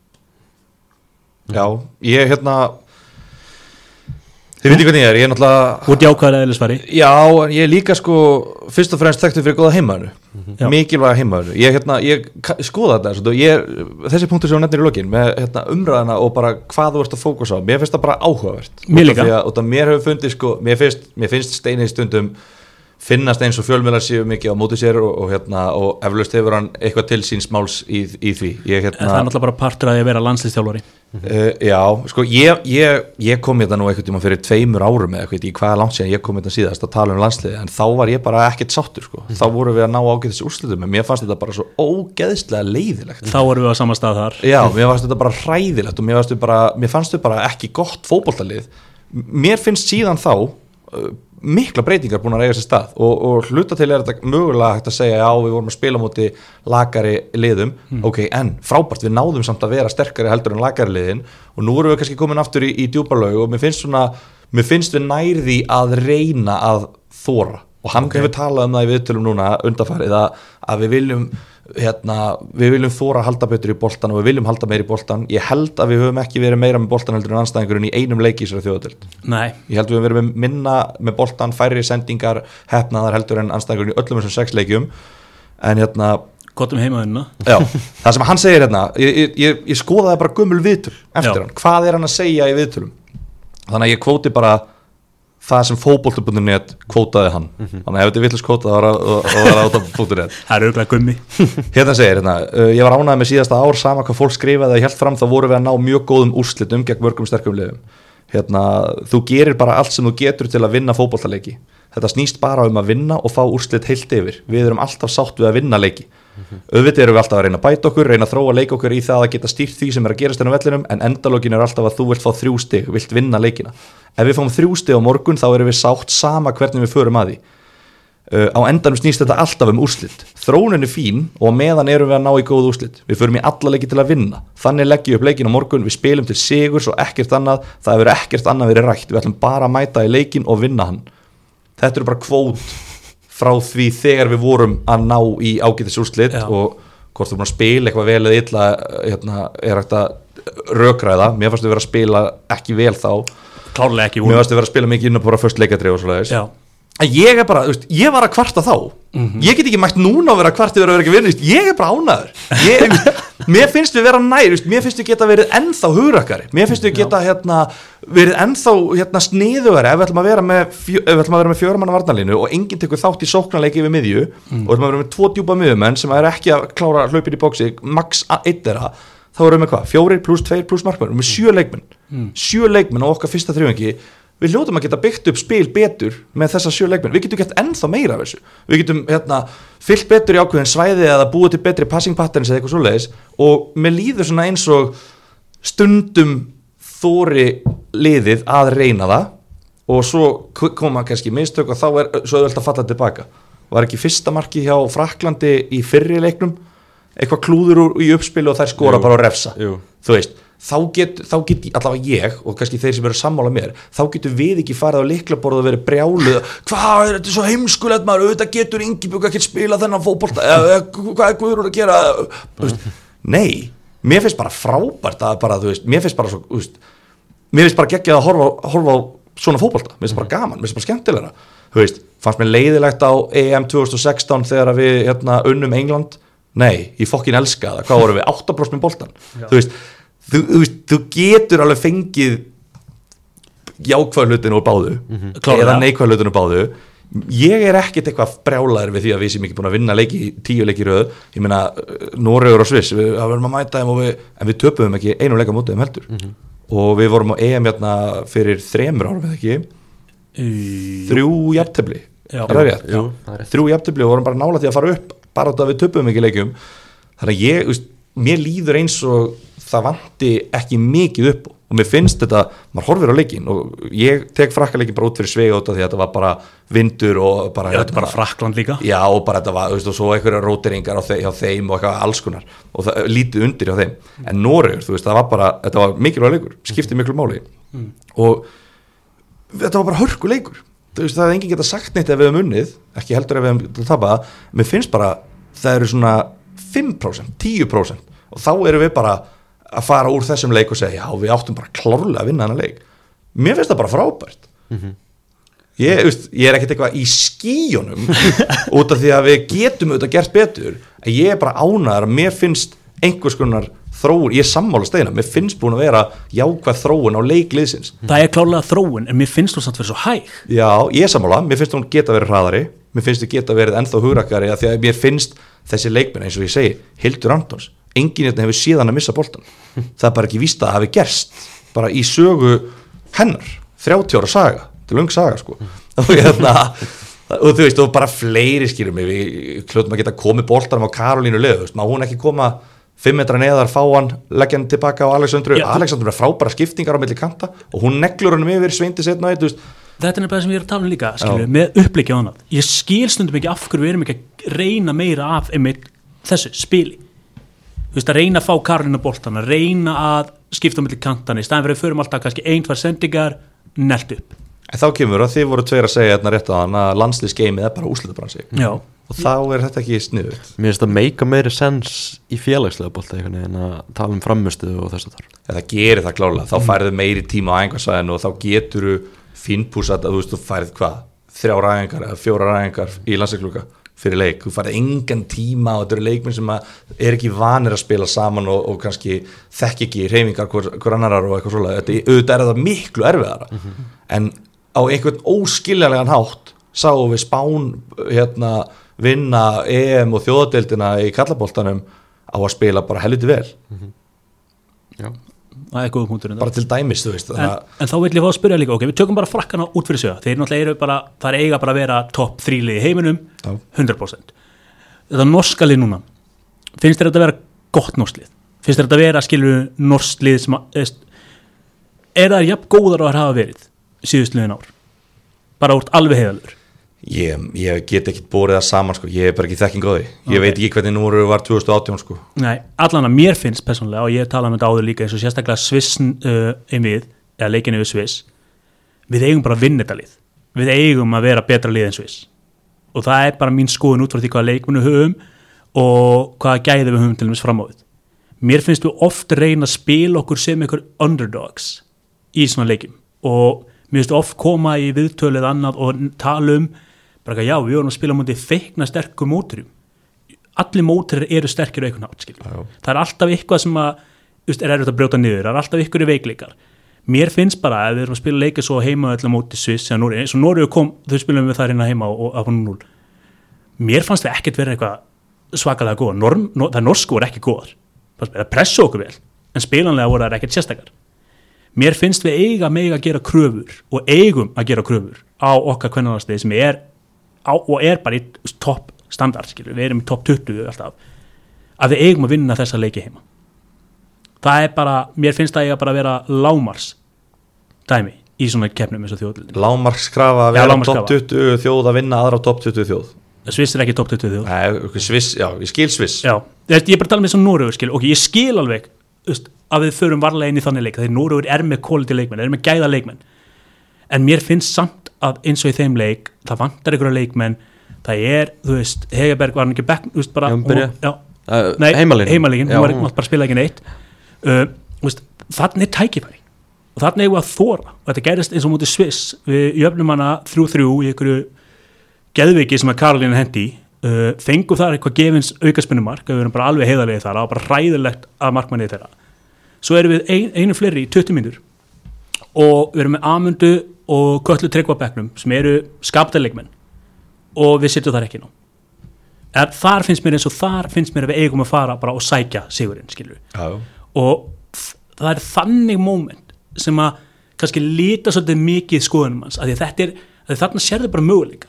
[SPEAKER 2] Já, ég hérna þið veitir hvernig ég er, ég er náttúrulega
[SPEAKER 3] Út í ákvæða eðlisfari.
[SPEAKER 2] Já, ég er líka sko fyrst og fremst þekktur fyrir góða heimaðinu mm-hmm. mikilvæga heimaðinu, ég hérna ég skoða þetta, svona, ég, þessi punktur sem hún nefnir í lokin með hérna, umræðina og bara hvað þú ert að fókusa á, mér finnst það bara áhugavert
[SPEAKER 3] mér líka,
[SPEAKER 2] og það mér hefur fundið sko, mér finnst, mér finnst Steini stundum finnast eins og fjölmiðlar séu mikið á móti sér og, og, hérna, og eflaust hefur hann eitthvað til síns máls í, í því ég, hérna,
[SPEAKER 3] það er náttúrulega bara partur að ég vera landsliðsþjálfari
[SPEAKER 2] uh, Já, sko ég, ég, ég kom hérna nú eitthvað tíma fyrir tveimur árum eða eitthvað í hvaða langt síðan ég kom hérna síðast að tala um landsliði en þá var ég bara ekkert sáttur sko. mm. þá vorum við að ná ágætis úrslitum en mér fannst þetta bara svo ógeðslega leiðilegt
[SPEAKER 3] þá vorum við á sama stað þar
[SPEAKER 2] Já, mér fannst þetta bara hræðilegt og mér fannst þetta bara, mér fannst þetta bara ekki gott fótboltalið mér finnst síðan þá uh, mikla breytingar búin að eiga sér stað og, og hluta til er þetta mögulega hægt að segja já við vorum að spila móti lakari liðum mm. ok, en frábært við náðum samt að vera sterkari heldur en lakari liðin og nú erum við kannski komin aftur í, í djúparlaug og mér finnst svona, mér finnst við nærði að reyna að þora og hann okay. hefur talað um það í viðtölum núna undanfarið að, að við viljum hérna, við viljum þora að halda betur í boltan og við viljum halda meir í boltan ég held að við höfum ekki verið meira með boltan heldur en anstæðingurinn í einum leiki í þessari þjóðadeild
[SPEAKER 3] Nei.
[SPEAKER 2] Ég held að við höfum verið með minna með boltan, færri sendingar hefnaðar heldur en anstæðingurinn í öllum þessum sex leikjum en hérna
[SPEAKER 3] gott um heimaðunna
[SPEAKER 2] Já, það sem hann segir hérna ég, ég, ég skoðaði bara gömul viðtöl eftir já. Hann, hvað er hann að segja í viðtölum þannig að ég kvóti bara það sem fótbolti punktur net kvótaði hann mm-hmm. þannig að ef þetta er vitlaust kvótað og það var átta punktur net
[SPEAKER 3] það er auðvitað gummi
[SPEAKER 2] hérna segir hérna, uh, ég var ánægð með síðasta ár sama hvað fólk skrifaði að helt fram þá voru við að ná mjög góðum úrslitum gegn mörgum sterkum liðum hérna, þú gerir bara allt sem þú getur til að vinna fótboltaleiki þetta snýst bara um að vinna og fá úrslit heilt yfir, við erum alltaf sátt við að vinna leiki mm-hmm. auðvitað erum við alltaf að reyna að bæta okkur, reyna að þróa leik okkur í það að geta stýrt því sem er að gerast ennum vellinum, en endalókin er alltaf að þú vilt fá þrjú stig, vilt vinna leikina ef við fáum þrjú stig á morgun þá erum við sátt sama hvernig við förum að því uh, á endanum snýst þetta alltaf um úrslit þróunin er fín og meðan erum við að ná í góð úrslit, við förum í alla leiki til að vinna þannig leggjum upp leikin á morgun, við spilum til sigurs og ekkert annað, það hefur ekkert annað verið rætt, við ætlum bara að mæta í leikin og vinna hann. Þetta eru bara kvót frá því þegar við vorum að ná í ágætis úrslit og hvort þú búin að spila eitthvað vel eða illa hérna, er hægt að rökræða, mér fannst við vera að spila ekki vel þá,
[SPEAKER 3] klárlega ekki,
[SPEAKER 2] mér fannst við vera að spila mikið inn á bara först leikadrið og svoleiðis. En ég er bara, veist, ég var að kvarta þá mm-hmm. ég get ekki mætt núna að vera að kvarta yfir að vera ekki vinna, ég er bara ánæður ég, mér finnst við vera nær, veist, mér finnst við geta verið ennþá hugrakari, mér finnst við geta hérna, verið ennþá hérna, sniðugari ef við ætlum að vera með, fjö, ef við ætlum að vera með fjörumanna varnarlínu og enginn tekur þátt í sóknarleiki yfir miðju mm. og ætlum að vera með tvo djúpa miðjumenn sem er ekki að klára hlaupin í bóksi max eitt þeirra, þá erum við með hvað fjórir pluss tveir pluss markmenn, með sjö leikmenn mm. sjö leikmenn á okkar fyrsta þrjóðingi. Við hljótum að geta byggt upp spil betur með þessa sjö leikmenn, við getum gett ennþá meira af þessu, við getum hérna, fyllt betur í ákveðin svæði eða búið til betri passing patterns eða eitthvað svoleiðis og mér líður svona eins og stundum þori liðið að reyna það og svo koma kannski mistök og þá er svo auðvelt að falla tilbaka. Var ekki fyrsta marki hjá Frakklandi í fyrri leiknum eitthvað klúður úr, í uppspilu og þær skora jú, bara á refsa, jú. Þú veist þá get, þá get allavega ég og kannski þeir sem eru sammála mér, þá getur við ekki farið á lyklaborð og verið brjáluð hvað er þetta svo heimskulegt maður, auðvitað getur Ingibjörg ekki spila þennan fótbolta eða hvað er Guðrún að gera veist, nei, mér finnst bara frábært að bara, þú veist, mér finnst bara svo, þú veist, mér finnst bara geggjað að horfa, horfa á svona fótbolta, mér finnst bara gaman, mér finnst bara skemmtilegra, þú veist, fannst mér leiðilegt á E M tvö þúsund og sextán þegar við hérna unnum England, nei, ég fokkin elska það, hvað vorum við, átta prósent með boltan, þú veist Þú, þú, veist, þú getur alveg fengið jákvæð hlutinu úr báðu mm-hmm. eða neikvæð hlutinu úr báðu ég er ekkert eitthvað brjálaður við því að við sem ekki búin að vinna leiki, tíu leiki röð ég meina Noregur og Sviss við verðum að mæta þeim og við, en við töpuðum ekki einu leika mótið þeim heldur mm-hmm. og við vorum á E M hérna fyrir þremur árum eða ekki í... þrjú jafntefli þrjú jafntefli og vorum bara nála því að fara upp bara þetta að við töpuðum ekki leikjum þannig að ég, veist, mér líður eins og það vanti ekki mikið upp og mér finnst þetta, maður horfir á leikin og ég tek Frakkaleikin bara út fyrir svega út af því að þetta var bara vindur og bara,
[SPEAKER 3] já, þetta er bara Frakkland líka
[SPEAKER 2] já og bara þetta var, veist, og svo einhverja róteringar á þeim, þeim og eitthvað allskunnar og það lítið undir hjá þeim mm. en Noregur, þú veist, það var bara, þetta var mikilvæg leikur skiptið miklu máli mm. og þetta var bara hörku leikur þú veist, það er enginn geta sagt neitt ef við hefum unnið ekki heldur ef við hefum tapað mér finnst bara, það eru svona fimm prósent, tíu prósent og þá erum við bara að fara úr þessum leik og segja já við áttum bara klárlega að vinna hana leik mér finnst það bara frábært mm-hmm. ég, veist, ég er ekkert eitthvað í skýjunum út af því að við getum auðvitað gert betur en ég er bara ánægður að mér finnst einhvers konar þróun, ég er sammála steina mér finnst búin að vera jákvæð þróun á leikliðsins
[SPEAKER 3] það er klárlega þróun en mér finnst þú samt verið svo hæg
[SPEAKER 2] já ég er sammála, mér finnst hún geta verið hraðari mér finnst þú geta verið ennþá hugrakari að því að mér finnst þessi leikmenn eins og ég segi Hildur Antons enginn hérna hefur síðan að missa boltan það er bara ekki víst að það hafi gerst bara í sögu hennar þrjátíu ára saga, þetta er löng saga sko og, hérna, og þú veist og bara fleiri skýrum mig við hljóttum að geta komið boltanum á Karolínu Leðu má hún ekki koma fimm metra neðar fá hann, leggja hann tilbaka á Alexandru Já, Alexandru er frábæra skiptingar á milli kanta og hún neglur hann yfir Sveindi setna eitt
[SPEAKER 3] þetta er bara sem ég er að tala um líka skilur, með uppleikja á hann ég skil stundum ekki af hverju við erum ekki að reyna meira af einmitt þessu spili þú veist að reyna að fá Karolínu boltan að reyna að skipta um milli kantana í staðin fyrir að förum alltaf kannski ein, tvær sendingar nelt upp
[SPEAKER 2] en þá kemur að þið voru tveir að segja hérna rétt á hann að landslýsgeimið er bara úrslitabrandsi og þá er þetta ekki sniðugt
[SPEAKER 1] mér finnst það meika meiri sens í félagslega bolta en að tala um frammistuðu og þess að þar
[SPEAKER 2] það gerir það klárlega, þá færðu meiri tíma á æfingasvæðinu og þá getur þú fínpúsat að þú veist þú færð hvað þrjár æfingar eða fjórar æfingar í landsleikluka fyrir leik, þú færð engan tíma og þetta eru leikmenn sem er ekki vanir að spila saman og, og kannski þekk ekki hreyfingar hver, hver annarar og eitthvað svolega þetta auðvitað er það miklu erfiðara mm-hmm. en á einhvern óskiljanlegan hátt sáum við Spán hérna vinna E M og þjóðadeildina í kallaboltanum á að spila bara helviti vel
[SPEAKER 1] mm-hmm. Já
[SPEAKER 3] það er góða punktur
[SPEAKER 2] bara til dæmis, þú veist
[SPEAKER 3] en, en þá vil ég fá að spyrja líka, ok, við tökum bara frakkana út fyrir sögja, þeir náttúrulega eru bara það er eiga bara að vera topp þrílið í heiminum
[SPEAKER 2] Já.
[SPEAKER 3] hundrað prósent þetta norska lið núna, finnst þér þetta að vera gott norsklið, finnst þér þetta að vera skilur norsklið sem að er, er það jafn góðar á að hafa verið síðustliðin ár, bara úr alveg heiðalur.
[SPEAKER 2] Ég, ég get ekki bórið það saman sko. Ég er bara ekki þekking á því ég okay. veit ekki hvernig núru var tvö þúsund og átján sko.
[SPEAKER 3] Nei, allan að mér finnst persónulega og ég tala um þetta áður líka eins og sérstaklega Sviss uh, einvið, eða leikinu við Sviss við eigum bara að vinna þetta lið við eigum að vera betra lið en Sviss og það er bara mín skoðun út frá því hvaða leikmennu höfum og hvaða gæði við höfum til dæmis fram á við. Mér finnst við oft reyna að spila okkur sem ykkur underdogs í svona leikim og mér finnst oft koma í viðtölið annað og tala um bara já, við vorum að spila mútið feikna sterkum móturum. Allir móturir eru sterkir á einhvern hátt, skilur. Það er alltaf eitthvað sem að, just, er erfitt að brjóta niður, það er alltaf ykkur í veikleikar. Mér finnst bara að við erum að spila leika svo heima öll á móti Sviss, eða Noregi, eins og Noregi kom, þau spilum við þar hérna heima og af hún núl. Mér fannst við ekkert vera eitthvað svakalega góða. Norm, no, það norsku voru ekki góðar. Það pressu okkur vel, en spilanlega voru það ekkert sérstakar. Mér finnst við eiga mega að gera kröfur og eigum að gera kröfur á okkar kvennalandsliði sem er á, og er bara í topp standard, skilur, við erum í topp tuttugu alltaf, að við eigum að vinna þessa leiki heima. Það er bara, mér finnst það eiga bara að vera lámars dæmi í svona keppnum eins og þjóðlildin.
[SPEAKER 2] Lámarskrafa að vera topp tuttugu þjóð að vinna aðra á topp tuttugu þjóð.
[SPEAKER 3] Sviss er ekki topp tuttugu þjóð.
[SPEAKER 2] Nei, Sviss, já, ég skil Sviss.
[SPEAKER 3] Já, ég er bara að tala með þess að Noregur, skil, og ég skil alveg, veist, að við förum varlega inn í þannig leik, þegar Noregur er með quality leikmenn, er með gæða leikmenn. En mér finnst samt að eins og í þeim leik, það vantar einhverja leikmenn, það er, þú veist, Hegerberg var hann ekki back, þú veist, bara,
[SPEAKER 1] já,
[SPEAKER 3] já,
[SPEAKER 1] uh,
[SPEAKER 3] nei,
[SPEAKER 1] heimalín,
[SPEAKER 3] heimalín, hún var ekki bara að spila ekki neitt, uh, þú veist, þannig er tækifæri, og þannig er við að þóra, og þetta gerist eins og mútið Sviss, við jöfnum hana þrjú þrjú í einhverju geðviki sem að Karolína hendi, uh, fengum þar eitthvað gefins aukaspunumark, við erum bara alveg heiðarlega þar, það var bara hræðilegt að markmannið þeirra, svo erum við ein, einu fleiri í tuttugu mínútur og við erum með Amundu og Kötlu Tryggvabekknum sem eru skapdaleikmenn og við sittum þar ekki nú. Er, þar finnst mér eins og þar finnst mér að við eigum að fara bara og sækja sigurinn, skilur við. Og það er þannig moment sem að kannski líta svolítið mikið skoðunum hans, að því þetta er, að þarna sérðu bara möguleika.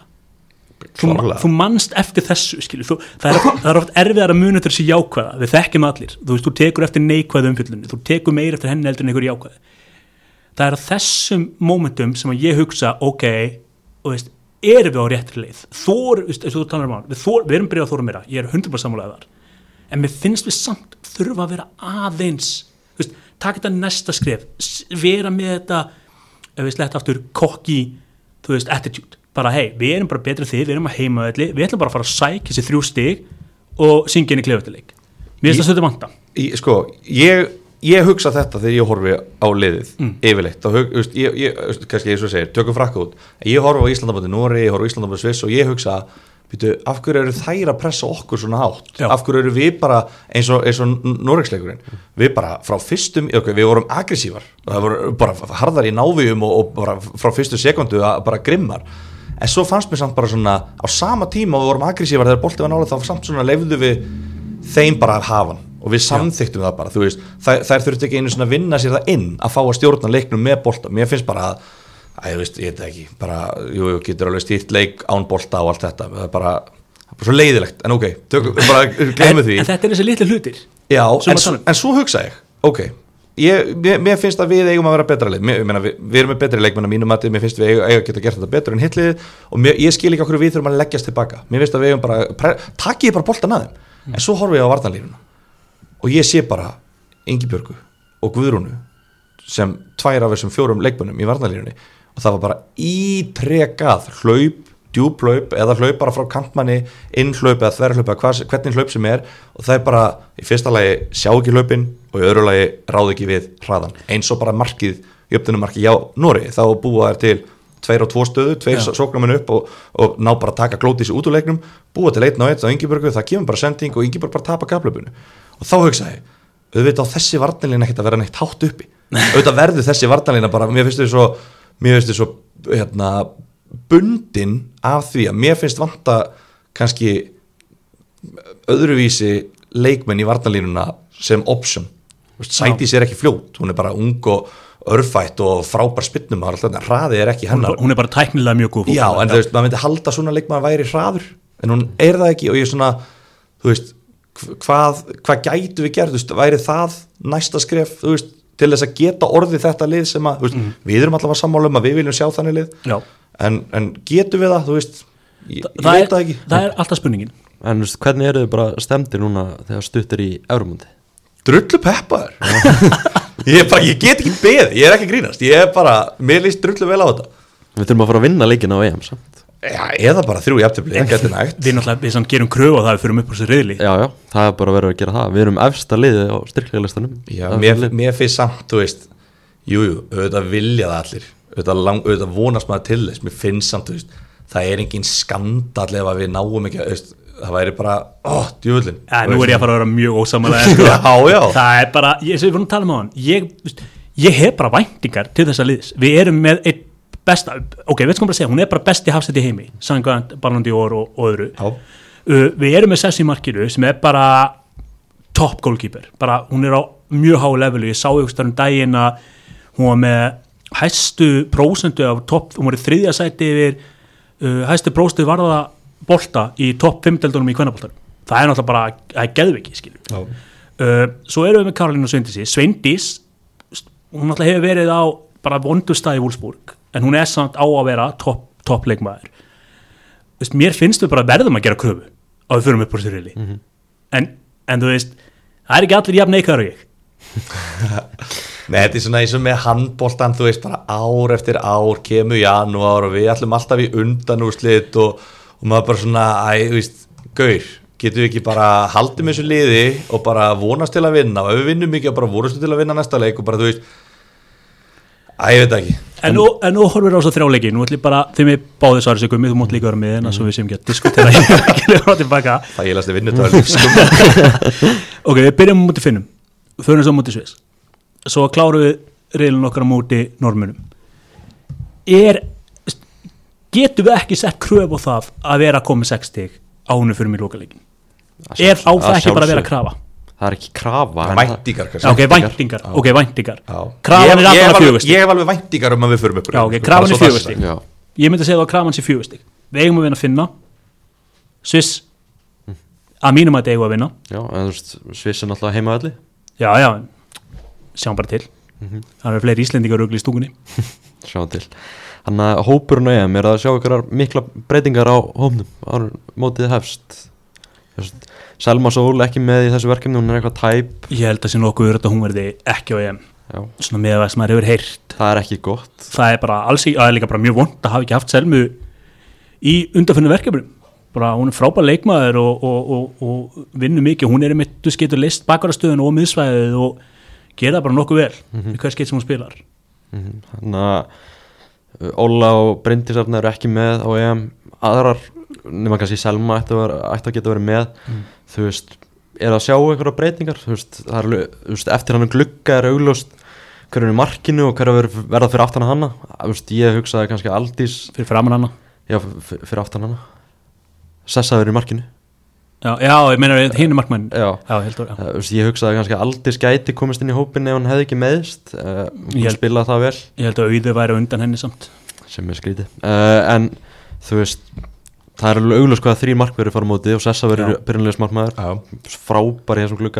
[SPEAKER 3] Þú, þú manst eftir þessu, skilur þú, það er, það er oft erfiðar að muna eftir þessi jákvæða, við þekkjum allir, þú veist, þú tekur eftir neikvæða umfyllunni, þú tekur meir eftir henni heldur en einhver jákvæði. Það er á þessum momentum sem að ég hugsa, ok, og veist, erum við á réttri leið? Þór, veist, þú talar um á, við, þor, við erum byrjað að þóra meira, ég er hundrað prósent sammálaðið þar, en mér finnst við samt þurfa að vera aðeins, veist, taka þetta næsta skref, vera með þetta, ef við slett aftur, kokki, þú veist, attitude, bara hei, við erum bara betra þið, við erum að heima öllu, við ætlum bara að fara að sækja þessi þrjú stig og syngja inn í klefutileik. Mér finnst það stöðu vanta. Sko,
[SPEAKER 2] ég Ég hugsa þetta þegar ég horfi á liðið mm. yfirleitt, þá hug, veist, ég, ég, kannski ég svo segir, tökum frakka út, ég horfi á Íslandabandi Noregi, ég horfi á Íslandabandi Sviss og ég hugsa, býtu, af hverju eru þær að pressa okkur svona hátt, Já. Af hverju eru við bara eins og, eins og Noregsleikurinn, mm. við bara frá fyrstum, okay, við vorum aggressívar, það voru bara harðar í návíum og, og bara frá fyrstu sekundu bara grimmar, en svo fannst mér samt bara svona, á sama tíma og við vorum aggressívar þegar boltið var nálega, þá samt svona leyfðu við þeim bara að hafa hann. Og við samþyktum það bara, þú veist, þær, þær þurfti ekki einu svona að vinna sér það inn að fá að stjórna leiknum með bolta. Mér finnst bara að, að ég veist, ég veit ekki, bara, jú, jú, getur alveg stýrt leik án bolta og allt þetta, það er bara, það er bara svo leiðilegt, en ok, tökum, bara glemum því.
[SPEAKER 3] En þetta er þessi litlu hlutir.
[SPEAKER 2] Já, en, s- en svo hugsa ég, ok, ég, mér, mér finnst að við eigum að vera betra leik, mér, ég meina, við, við erum með betri leikmenn á mínum mati, mér finnst við eiga, eiga að geta gert þetta betur en hitlið og mér, ég skil ekki okkur við þurfum að leggjast tilbaka, mér finnst að við eigum bara, pre, takk ég bara boltan að þeim, mm. en svo horfum ég á varnarlínuna. Og ég sé bara Ingibjörgu og Guðrúnu sem tvær af þessum fjórum leikmönnum í varnarlínunni og það var bara ítrekað hlaup, djúplaup eða hlaup bara frá kantmanni, innhlaup eða þverhlaup eða hvað, hvernig hlaup sem er og það er bara í fyrsta lagi sjá ekki hlaupin og í öðru lagi ráð ekki við hraðan eins og bara markið, jöfnumarkið já Noregi, þá búa þær til tveir á tvo stöðu, tveir sóknarmenn upp og, og ná bara að taka glótis út úr leiknum búa til einn á einn á Ingibjörgu, það kemur bara sending og Ingibjörg bara tapa kapphlaupinu og þá hugsa ég, auðvitað á þessi varnarlína ekkert að vera neitt hátt uppi auðvitað verður þessi varnarlína bara, mér finnst þið svo mér finnst þið svo, hérna bundin af því að mér finnst vanta kannski öðruvísi leikmenn í varnarlínuna sem option Sædís er ekki fljót, hún er bara ung og örfætt og frábær spinnum, hraði er ekki hennar.
[SPEAKER 3] Hún er bara tæknilega mjög góð.
[SPEAKER 2] Já, en þú veist, maður myndi halda svona leikmaður væri hraður, en hún er það ekki og ég er svona, þú veist, hvað, hvað gætu við gert, þú veist, væri það næsta skref, þú veist, til þess að geta orðið þetta lið sem að, þú veist, mm. við erum allavega sammála um að við viljum sjá þannig lið, en, en getum við það, þú veist, ég, ég
[SPEAKER 3] það
[SPEAKER 2] veit
[SPEAKER 3] er,
[SPEAKER 2] það ekki.
[SPEAKER 3] Það er alltaf spurningin.
[SPEAKER 1] En þú veist, hvernig eru þið bara stemdir núna þegar stuttir í Evrómundi?
[SPEAKER 2] Drullu peppaður. ég, bara, ég get ekki beðið, ég er ekki að grínast, ég er bara, mér líst drullu vel á þetta.
[SPEAKER 1] Við þurfum að fara að vinna leikina á E M samt.
[SPEAKER 2] Já, eða bara þrjú jafntefli, þetta er nægt.
[SPEAKER 3] Við náttúrulega, við samt gerum kröfu og það við fyrir upp á þessu riðli.
[SPEAKER 1] Já, já, það er bara verið að gera það. Við erum efsta liðið á styrkleikalistanum.
[SPEAKER 2] Já, mér, mér finnst samt, þú veist, jú, jú, auðvitað vilja það allir, auðvitað, lang, auðvitað vonast maður til þess, mér finnst samt, þú veist, það er engin skandall ef að við náum ekki, veist, það væri bara, ó, djúvöldin.
[SPEAKER 3] Já, nú er ég að fara að vera mjög ósammála. Sko.
[SPEAKER 2] já, já. Það
[SPEAKER 3] er bara, ég, sem við vorum að tala um á hann, ég, ég hef bara væntingar til þessa liðs. Við erum með einn besta, ok, við skulum bara segja, hún er bara besti hafsætti í heimi, samkvæmt Ballon d'Or og, og öðru. Uh, við erum með Sessi í markinu sem er bara top goalkeeper, bara hún er á mjög háu levelu, ég sá ykkur um daginn að hún var með hæstu prósentu af topp, hún var í þriðja sæti yfir uh, hæstu prósentu varða bolta í topp fimm deildunum í kvennaboltanum. Það er náttúrulega bara, það er geðviki, skilur. Uh, svo erum við með Karolínu Sveindísi, Sveindís, hún náttúrulega hefur verið á bara vondustæði í Wolfsburg, en hún er samt á að vera topp top leikmaður. Veist, mér finnst við bara verðum að gera kröfu á við förum upp á þessu riðli. Mm-hmm. en, en þú veist, það er ekki allir jafn neikvæður og ég.
[SPEAKER 2] Nei, þetta er svona eins og með handboltan, þú veist, bara ár eftir ár kemur janúar og við ætlum alltaf í undanúrslit og, og maður bara svona, æ, þú veist, gaur, getum við ekki bara haldið með þessu liði og bara vonast til að vinna og ef við vinnum ekki, bara vonast til að vinna næsta leik og bara, þú veist, Æ, ég veit ekki.
[SPEAKER 3] En nú, en nú horfum við á þess að þrjáleiki, nú ætlum ég bara, þegar við báðið svarið sig um, þú mátt líka vera með en að svo við séum ekki að diskutera ég ekki lefa tilbaka.
[SPEAKER 2] Það ég lasti vinnutöðar lífskum.
[SPEAKER 3] Ok, við byrjum á móti Finnum, förum svo á móti Sviss. Svo klárum við riðlun okkar á móti Normunum. Er, getum við ekki sett kröf á það að vera að koma sex stig á húnu fyrir mig lokaleikin? Er á það ekki bara að vera að krafa?
[SPEAKER 1] Það er ekki krafa.
[SPEAKER 2] Væntingar, kannski.
[SPEAKER 3] Ok, væntingar, ok, væntingar. Krafan er alltaf fjögustig.
[SPEAKER 2] Ég hef alveg væntingar um að við förum upp.
[SPEAKER 3] Já, ok, krafan er fjögustig. Ég myndi að segja að krafan sé fjögustig. Við eigum að vinna að finna. Sviss, að mínum að þetta eigum að vinna.
[SPEAKER 1] Já, en þú veist, Sviss er náttúrulega heimavelli.
[SPEAKER 3] Já, já, sjáum bara til. Mm-hmm. Það eru fleiri Íslendingar rugl í stúkunni.
[SPEAKER 1] Sjáum til. Þannig að hópurinn og ég er að sjá ykkur mikla breytingar á hópnum. Mótið hefst. Selma Sól ekki með í þessu verkefni, hún er eitthvað tæp.
[SPEAKER 3] Ég held að sé nokkuð að hún verði ekki á E M. Já. Svona með það sem maður hefur heyrt.
[SPEAKER 1] Það er ekki gott.
[SPEAKER 3] Það er bara alls ekki, það er líka bara mjög vont að hafa ekki haft Selmu í undanförnum verkefnum. Bara hún er frábær leikmaður og, og, og, og vinnur mikið. Hún er með, þú getur list bakvarastöðun og miðsvæðið og gera það bara nokkuð vel mm-hmm. í hver skeitt sem hún spilar.
[SPEAKER 1] Mm-hmm. Þannig að Óla og Bryndísarna eru ekki með á E M. Aðrar nema kannski Selma ætti að, ætti að geta verið með mm. þú veist, er að sjá einhverja breytingar þú veist, það er, þú veist, eftir hann glugga er augljóst hverju er í markinu og hverju verða fyrir aftan hana þú veist, ég hugsaði kannski Aldís
[SPEAKER 3] fyrir framan hana
[SPEAKER 1] já, fyrir, fyrir aftan hana Sessa verið í markinu
[SPEAKER 3] já, já, ég meina hinu markmann
[SPEAKER 1] já,
[SPEAKER 3] já heldur, já.
[SPEAKER 1] Uh, þú veist, ég hugsaði kannski Aldís gæti komist inn í hópin ef hann hefði ekki meðst uh, hún
[SPEAKER 3] held,
[SPEAKER 1] spilaði það vel
[SPEAKER 3] ég held að Auði væri undan henni samt
[SPEAKER 1] sem er skrítið uh, en þú veist það er alveg augljóst hvað þrír markverðir fara á móti og Sessa verður byrjunlegs markmaður frábær í þessum glugga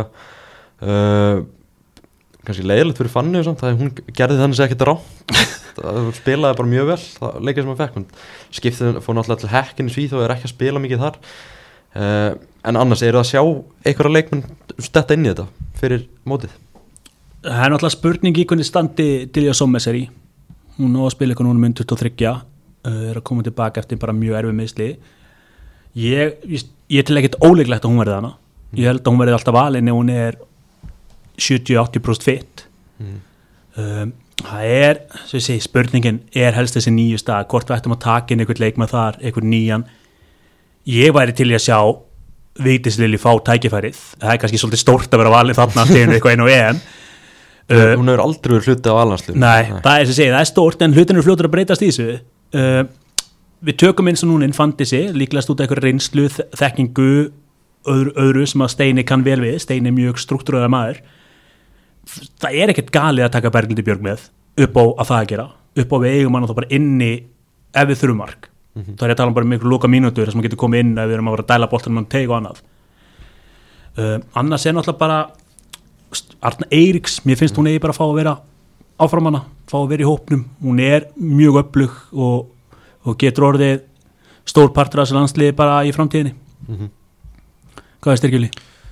[SPEAKER 1] uh, kannski leiðilegt fyrir Fanny og samt það hún gerði þannig að ekki rátt það spilaði bara mjög vel það leikið sem hann fekk hún skiptið fór náttúrulega til Hekkin í Svíþjóð og er ekki að spila mikið þar uh, en annars eru það að sjá einhverja leikmenn stetta inn í þetta fyrir mótið
[SPEAKER 3] það er náttúrulega spurning í hvernig standi Dilja Sommes er í hún á að spila eitthvað núna mynd tuttugu og þrjú er að koma tilbaka eftir bara mjög erfið meðsli ég, ég, ég til ekkert óleiklegt að hún verði hana ég held að hún verði alltaf valin ef hún er sjötíu til áttatíu prósent fit mm. um, það er svo ég segi, spurningin er helst þessi nýju stað hvort við ættum að taka inn einhvern leikmað þar einhvern nýjan ég væri til í að sjá Vigdís Lilju fá tækifærið það er kannski svolítið stórt að vera valin þarna til eitthvað einu E M
[SPEAKER 1] uh, hún hefur aldrei verið hluti á alhanslið
[SPEAKER 3] nei, nei. Það er sem segi, það er stórt en hlutin eru fljótur að breytast í þessu Uh, við tökum eins og núna inn Fantasy líklegast út af einhverju reynslu þekkingu öðru, öðru sem að Steini kann vel við Steini er mjög struktúreraður maður það er ekkert galið að taka Berglindi Björg með upp á að það að gera, upp á við eigum hann og þá bara inni ef við þurfum mark mm-hmm. þá er ég að tala um bara um einhver loka mínútur sem getur komið inn ef við erum að vera að dæla boltanum og teig og annað uh, annars er náttúrulega bara Arna Eiríks, mér finnst hún eigi bara að fá að vera áfram hana, fá að vera í hópnum hún er mjög öflug og, og getur orðið stór partur af þessu landsliði bara í framtíðinni mm-hmm. Hvað er styrkjuli?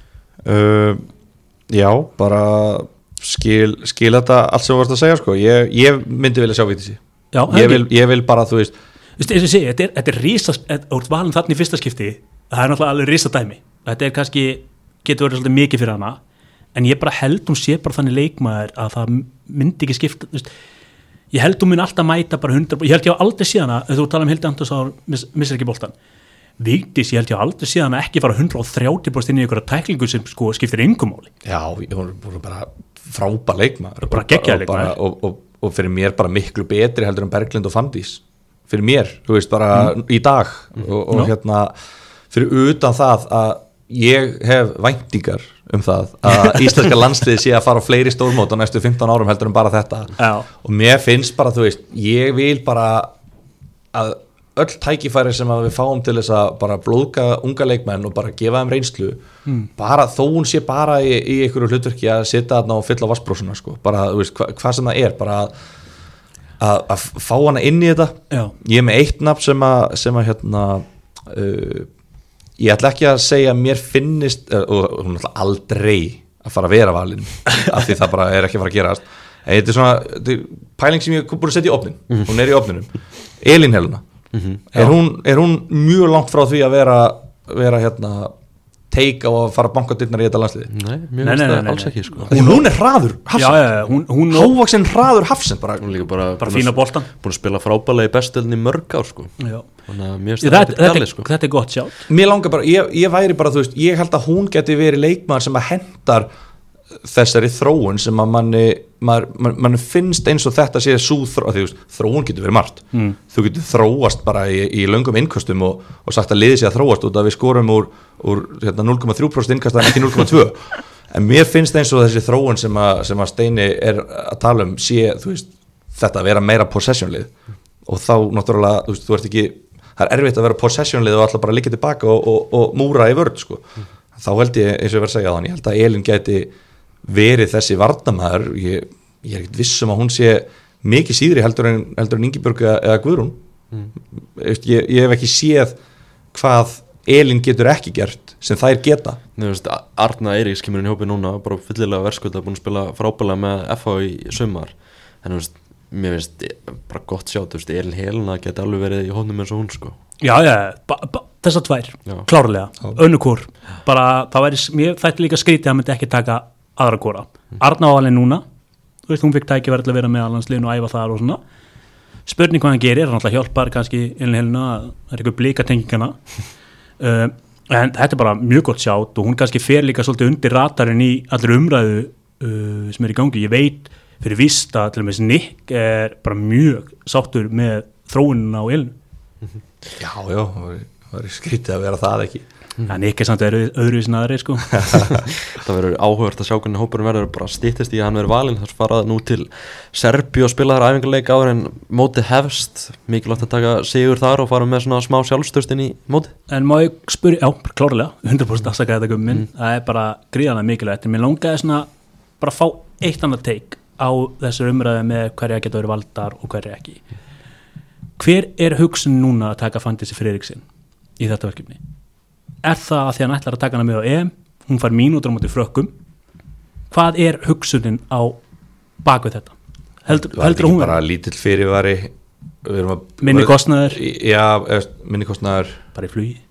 [SPEAKER 2] Uh, já, bara skil, skil þetta allt sem þú varst að segja sko. ég, ég myndi vilja sjá Vigdísi ég, vil, ég vil bara, þú veist
[SPEAKER 3] Vist, eins og sé, þetta er, þetta er rísa úr valin þarna í fyrsta skipti, það er náttúrulega alveg rísa dæmi, þetta er kannski getur verið svolítið mikið fyrir hana en ég bara held hún sé bara þannig leikmaður að það myndi ekki skipta vist, ég held hún mun alltaf mæta bara hundra ég held ég á aldrei síðana, þú tala um Hildi Antons á miss, missir ekki boltan Vigdís, ég held ég aldrei síðan að ekki fara hundrað og þrjátíu prósent inn í einhverja tæklingu sem sko skiptir engum máli
[SPEAKER 2] Já, hún er bara frábær leikmaður
[SPEAKER 3] bara geggjaður leikmaður
[SPEAKER 2] og, og, og fyrir mér bara miklu betri heldur en Berglind og Fanndís fyrir mér, þú veist, bara mm. í dag mm. og, og no. hérna fyrir utan það að ég hef væntingar um það að íslenska landsliði sé að fara á fleiri stórmót á næstu fimmtán árum heldur en bara þetta
[SPEAKER 3] Já.
[SPEAKER 2] Og mér finnst bara, þú veist, ég vil bara að öll tækifæri sem að við fáum til þess að bara blóðga unga leikmenn og bara gefa þeim reynslu mm. bara þó hún sé bara í, í einhverju hlutverki að sitja þarna og fylla vassbrósuna sko. bara, þú veist, hva, hvað sem það er bara að, að, að fá hana inn í þetta
[SPEAKER 3] Já.
[SPEAKER 2] Ég er með eitt nafn sem að, sem að hérna uh, ég ætla ekki að segja að mér finnist uh, og hún ætla aldrei að fara að vera valin af því það bara er ekki að fara að gerast en þetta er svona, þetta er pæling sem ég er búin að setja í opnin mm. hún er í opninum, Elín Helena Mm-hmm. Er, hún, er hún mjög langt frá því að vera, vera hérna, teika og fara bankadyrnar í þetta landsliði?
[SPEAKER 1] Nei, mjög veist það alls ekki sko.
[SPEAKER 2] hún, hún er hraður
[SPEAKER 3] Hafsend
[SPEAKER 2] Hávaxinn hraður Hafsend bara,
[SPEAKER 1] hún líka bara,
[SPEAKER 3] bara fína boltan
[SPEAKER 1] búin að spila frábælega í bestöldin í mörg ár sko. Þannig að mjög
[SPEAKER 3] þetta, þetta, þetta, sko. þetta er gott sjá
[SPEAKER 2] Mér langar bara, ég, ég væri bara, þú veist ég held að hún geti verið leikmaður sem að hendar þessari þróun sem að manni maður, mann, mann finnst eins og þetta sé sú þró, því, veist, þróun getur verið margt mm. þú getur þróast bara í, í löngum innkastum og, og sagt að liði sé að þróast út að við skorum úr, úr hérna, núll komma þrjú prósent innkast en ekki núll komma tvö en mér finnst eins og þessi þróun sem að, sem að Steini er að tala um sé veist, þetta að vera meira possessionlið og þá náttúrulega þú, veist, þú ert ekki, það er erfitt að vera possessionlið og alltaf bara líka tilbaka og, og, og múra í vörð sko. mm. þá held ég eins og ég verð að segja þannig, ég held að Elín gæti verið þessi varnamaður ég, ég er ekkert vissum að hún sé mikið síðri heldur en, heldur en Ingibjörg eða Guðrún mm. ég, ég hef ekki séð hvað Elín getur ekki gert sem þær geta
[SPEAKER 1] Nei, veist, Arna Eiríks kemur inn í hópi núna bara fyllilega verðskulda, búin að spila frábælega með F H í sumar en veist, mér finnst bara gott sjátt Elín Helena geti alveg verið í hópnum eins og hún sko.
[SPEAKER 3] Já, já, ba, ba, þessar tvær já. Klárlega, önnukór bara það væri, mér þætti líka skrítið að myndi ekki taka aðra kóra, Arna á alveg núna þú veist, hún fikk tækifæri til að vera með alhansliðin og æfa þar og svona spurning hvað hann gerir, hann alltaf hjálpar kannski Elín Helena, það er eitthvað blíkatengingana uh, en þetta er bara mjög gott sjátt og hún kannski fer líka svolítið undir ratarinn í allir umræðu uh, sem er í gangi, ég veit fyrir víst að til og með Nick er bara mjög sáttur með þróunina á Elínu
[SPEAKER 2] Já, já, það var skrítið að vera það ekki
[SPEAKER 3] en ekki samt er öðruvísin aðri sko.
[SPEAKER 1] Það verður áhugavert að sjá hvernig hópurinn verður bara styttist í að hann verður valinn þess að fara nú til Serbíu og spila þar æfingarleik áður en mótið hefst mikilvægt að taka sigur þar og fara með svona smá sjálfstöðst inn í mótið
[SPEAKER 3] En má ég spyrja, já, klárlega hundra prósent afsaka þetta gummin, mm. það er bara gríðanlega mikilvægt, en mér langaði svona bara að fá eitt annað teik á þessar umræði með hverja geta verið valdar og hverja ekki Hver er hugsun núna að taka Fanndísi Friðriksson í þetta verkefni? Er það að því hann ætlar að taka hana með á E M hún fær mínútur á móti Frökkum hvað er hugsunin á bakvið þetta? Heldur, heldur hún
[SPEAKER 2] bara lítill fyrirvari
[SPEAKER 3] minni kostnaður?
[SPEAKER 2] Já, minni kostnaður
[SPEAKER 3] bara í flugi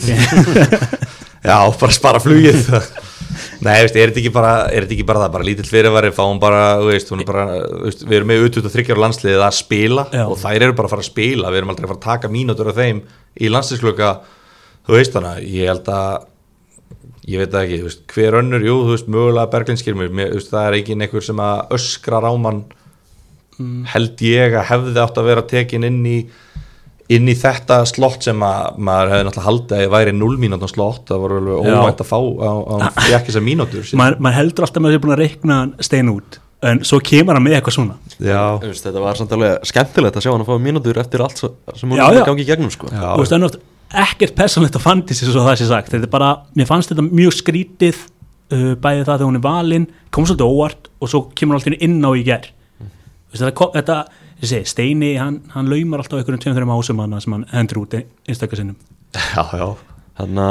[SPEAKER 2] Já, bara spara flugið Nei, veist, er þetta ekki bara er þetta ekki bara það, bara lítill fyrirvari fáum bara, veist, hún er bara veist, við erum með tuttugu og þriggja ára landsliðið að spila Já. Og þær eru bara að fara að spila við erum aldrei að fara að taka mínútur af þeim í landsliðsklukka þú veist þannig, ég held að ég veit ekki, þú veist, hver önnur jú, þú veist, mögulega Berglindskir það er ekki einhver sem að öskra ráman mm. held ég að hefði átt að vera tekin inn í inn í þetta slott sem að maður hefði náttúrulega haldið að ég væri núll mínútna slott, það var alveg óvænt að fá að fjekk þessar mínútur
[SPEAKER 3] maður mað heldur alltaf með því búin að reikna stein út en svo kemur hann með eitthvað svona
[SPEAKER 2] já.
[SPEAKER 1] Veist, þetta var samt alveg skemmtilegt að sjá hann að fá mínútur eftir allt sem hún
[SPEAKER 3] já,
[SPEAKER 1] var
[SPEAKER 3] já.
[SPEAKER 1] að gangi í gegnum sko.
[SPEAKER 3] og veist, ennast, ekkert persónlegt að fantasy svo það sé sagt, þetta er bara, mér fannst þetta mjög skrítið uh, bæði það þegar hún er valin kom svolítið óvart og svo kemur alltaf inn á í gær mm. veist, þetta, þetta Sé, Steini, hann, hann laumar alltaf einhverjum tveim þreim ásum hann sem hann hendur út einstakar sinnum.
[SPEAKER 2] Já, já.
[SPEAKER 1] Þannig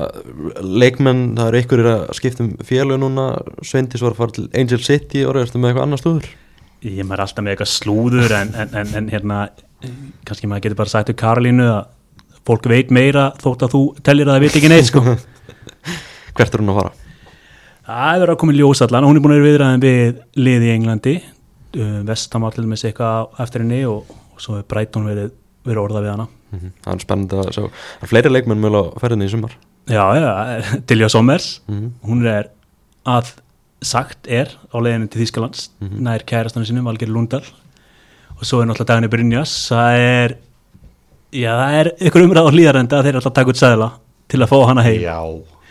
[SPEAKER 1] að leikmenn, það eru einhverjir að skipta um félög núna, Sveindís var að fara til Angel City og ertu með eitthvað annað slúður?
[SPEAKER 3] Ég maður alltaf með eitthvað slúður en, en, en, en hérna, kannski maður getur bara sagt um Karolínu að fólk veit meira þótt að þú tellir að það veit ekki neitt sko.
[SPEAKER 1] Hvert er hún að fara?
[SPEAKER 3] Það er verið að koma í ljós allan, hún er búin að vera viðræðin við lið í Englandi. Vestham var til með sig eitthvað eftir henni og, og svo er Brighton verið, verið orðað við hana
[SPEAKER 1] mm-hmm. Það er spennandi að sjá það er fleiri leikmenn mögulega á ferðinni í sumar
[SPEAKER 3] Já, já, Dilja Sommers
[SPEAKER 1] mm-hmm.
[SPEAKER 3] hún er að sagt er á leiðinu til Þýskalands mm-hmm. nær kærastanum sinum, Valgeir Lundal og svo er náttúrulega Dagný Brynjas það er já, það er ykkur umræð á Hlíðarenda að þeir alltaf taka út seðla til að fá hana heim
[SPEAKER 2] Já.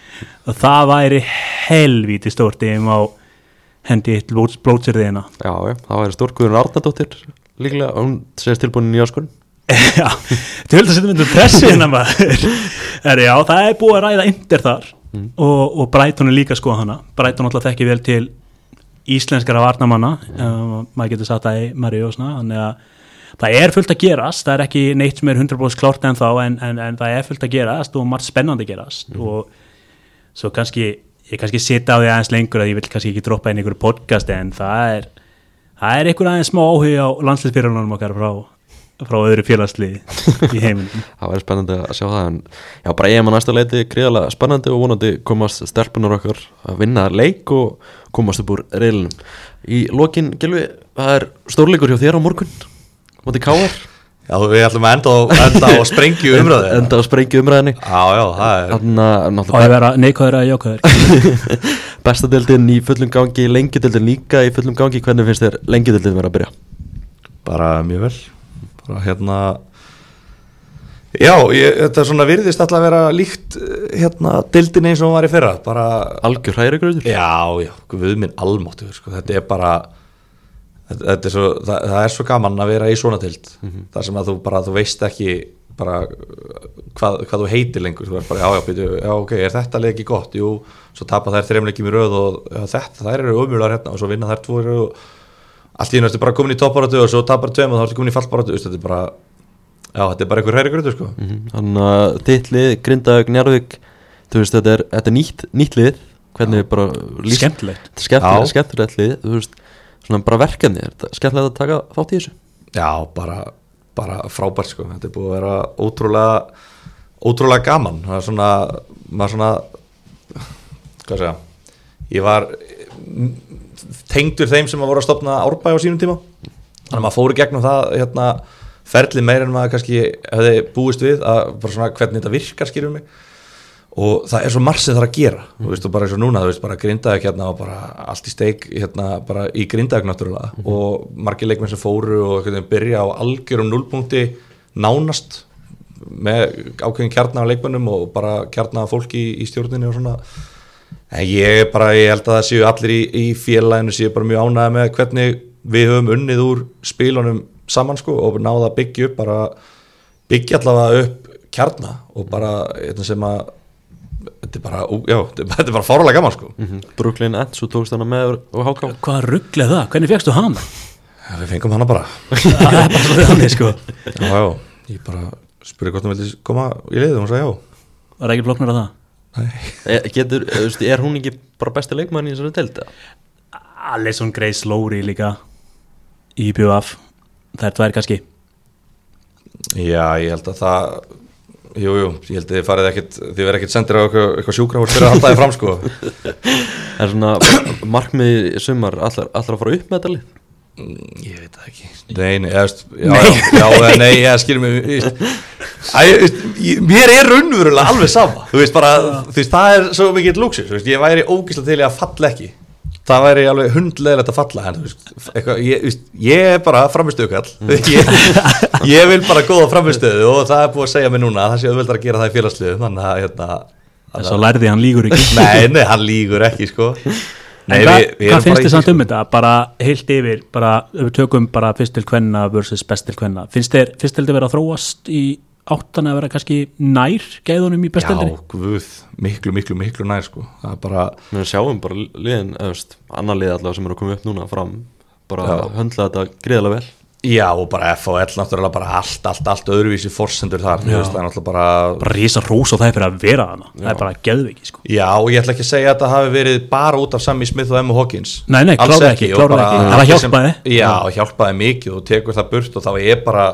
[SPEAKER 3] Og það væri helvíti stórt ím á hendi eitt blótsirðina
[SPEAKER 1] Já, já, það væri stórkuður Arnardóttir líklega, hún segist tilbúin í nýjáskurinn
[SPEAKER 3] Já, þetta vil það setja myndu pressi hérna maður er, Já, það er búið að ræða Inter þar mm. og, og Brighton er líka skoða hana Brighton alltaf þekki vel til íslenskara varnamanna mm. um, maður getur sagt það í Mario og svona þannig að það er fullt að gerast það er ekki neitt sem er hundrað prósent klárt ennþá en, en, en það er fullt að gerast og margt spennandi að gerast mm. og svo kannski ég kannski sita á því aðeins lengur að ég vil kannski ekki droppa inn einhverju podcast en það er það er einhver aðeins smá áhuga á landsliðsfélagum okkar frá, frá öðru félagsliði í heiminum
[SPEAKER 1] Það væri spennandi að sjá það en já, bara ég maður næsta leiti gríðarlega spennandi og vonandi komast stelpunar okkar að vinna leik og komast upp úr reilinum Í lokin, Gylfi, það er stórleikur hjá þér á morgun móti K R
[SPEAKER 2] Já, við ætlum að enda á, enda á sprengju umræði
[SPEAKER 1] Enda á sprengju umræðinni
[SPEAKER 2] Já, já, það er
[SPEAKER 3] Á að vera neikvæður að jákvæður
[SPEAKER 1] Besta deildin í fullum gangi, lengjudeildin líka í fullum gangi Hvernig finnst þér lengjudeildin vera að byrja?
[SPEAKER 2] Bara mjög vel Bara hérna Já, ég, þetta er svona virðist alltaf að vera líkt hérna deildin eins og hún var í fyrra Bara
[SPEAKER 1] Algjör hrærigrautur
[SPEAKER 2] Já, já, við minn almáttur sko. Þetta er bara Þetta er svo, það, það er svo gaman að vera í svona deild mm-hmm. þar sem að þú bara, þú veist ekki bara hvað, hvað þú heitir lengur, þú er bara, já, já, byrju, já, ok, er þetta leiki gott, jú, svo tapa þær þreim leikjum í röð og já, þetta, þær eru ömjulegar hérna og svo vinna þær tvo í röð og allt í einu ertu bara komin í toppbaráttu og svo tapar tveim og þá ertu komin í fallbaráttu, þetta er bara, já, þetta er bara einhver hræri gröður, sko.
[SPEAKER 1] Mm-hmm. Þannig að þitt lið, Grindavík, Njarðvík, þú veist, þetta er, þetta er nýtt, nýtt lið, hvernig já. Bara líst,
[SPEAKER 3] skemmtilegt,
[SPEAKER 1] skemmtilegt, skemmtilegt lið, þú veist, svona bara verkefni, er þetta skemmtilegt að taka þátt í þessu?
[SPEAKER 2] Já, bara, bara frábært sko, þetta er búið að vera ótrúlega, ótrúlega gaman, það er svona, maður svona, hvað segja, ég var tengdur þeim sem að voru að stofna Árbæ á sínum tíma, þannig að maður fór í gegnum það, hérna, ferli meir en maður kannski hefði búist við, að bara svona hvernig þetta virkar skilur mig, og það er svo margt sem það er að gera mm. þú veist, og bara eins og núna, þú veist, bara Grindavík hérna og bara allt í steik hérna bara í Grindavík náttúrulega mm. og margir leikmenn sem fóru og hvernig byrja á algjörum núllpunkti nánast með ákveðin kjarna af leikmennum og bara kjarna af fólki í, í stjórninni og svona en ég bara, ég held að það séu allir í, í félaginu séu bara mjög ánægði með hvernig við höfum unnið úr spilunum saman sko og náða að byggja upp bara byggja allavega upp kjarna og bara þetta sem að þetta er bara, já, þetta er bara fárlega gaman sko
[SPEAKER 1] mm-hmm. Brooklyn Nets, þú tókst hana með og H K
[SPEAKER 3] Hvað ruggleð það? Hvernig fékkstu hana?
[SPEAKER 2] Já, við fengum hana bara
[SPEAKER 3] Það er bara svo þannig sko
[SPEAKER 2] Já, já, ég bara spurði hvort hún vildi koma í liðið og hún sagði já
[SPEAKER 3] Var ekki flóknar að það?
[SPEAKER 2] Nei
[SPEAKER 1] Getur, er hún ekki bara besti leikmann í þessari deild?
[SPEAKER 3] Alisson, Grace, Lowry líka í B V F Það er tvær kannski
[SPEAKER 2] Já, ég held að það Jú, jú, ég held að þið farið ekkert þið verið ekkert sendir á eitthvað, eitthvað sjúkrahús fyrir að halda þið fram sko
[SPEAKER 1] En svona markmið í sumar allar, allar að fara upp með þetta lið?
[SPEAKER 2] Mm, ég veit það ekki Nei, nei, ég, já, nei. já, já, nei, ég skilur mig ég, Æ, ég, mér er raunverulega alveg sama Þú veist bara, þú veist, það er svo mikið lúksus, þú veist, ég væri ógeðslega til í að falla ekki það væri alveg hundlegilegt að falla en, veist, eitthvað, ég, veist, ég er bara framistöðukall mm. ég, ég vil bara góða framistöðu og það er búið að segja mér núna það sé auðveldar að gera það í félagsliðum þannig að hérna,
[SPEAKER 3] þess að lærði hann lígur ekki
[SPEAKER 2] nei, nei, hann lígur ekki sko nei,
[SPEAKER 3] en
[SPEAKER 2] við, við
[SPEAKER 3] hvað finnst þið samt
[SPEAKER 2] sko.
[SPEAKER 3] um þetta bara heilt yfir, bara við tökum bara fyrst til kvenna versus best til kvenna finnst þið þetta vera að þróast í áttan að vera kannski nær gæðunum í bestildinni?
[SPEAKER 2] Já, guð, miklu, miklu, miklu nær sko. Það er bara
[SPEAKER 1] við sjáum bara liðin, eðast, annar lið allavega sem eru að koma upp núna fram bara já. Höndla þetta gríðarlega vel
[SPEAKER 2] Já, og bara F H L náttúrulega bara allt, allt, allt öðruvísi forsendur þar veist, það er náttúrulega bara
[SPEAKER 3] bara rísa rós og það er fyrir að vera hana það er bara geðviki sko
[SPEAKER 2] Já, og ég ætla ekki að segja að það hafi verið bara út af Sammy Smith og Emma Hawkins
[SPEAKER 3] Nei, nei, klára ekki, klára ekki það hjálpaði
[SPEAKER 2] Já, hjálpaði mikið og tekur það burt og þá er bara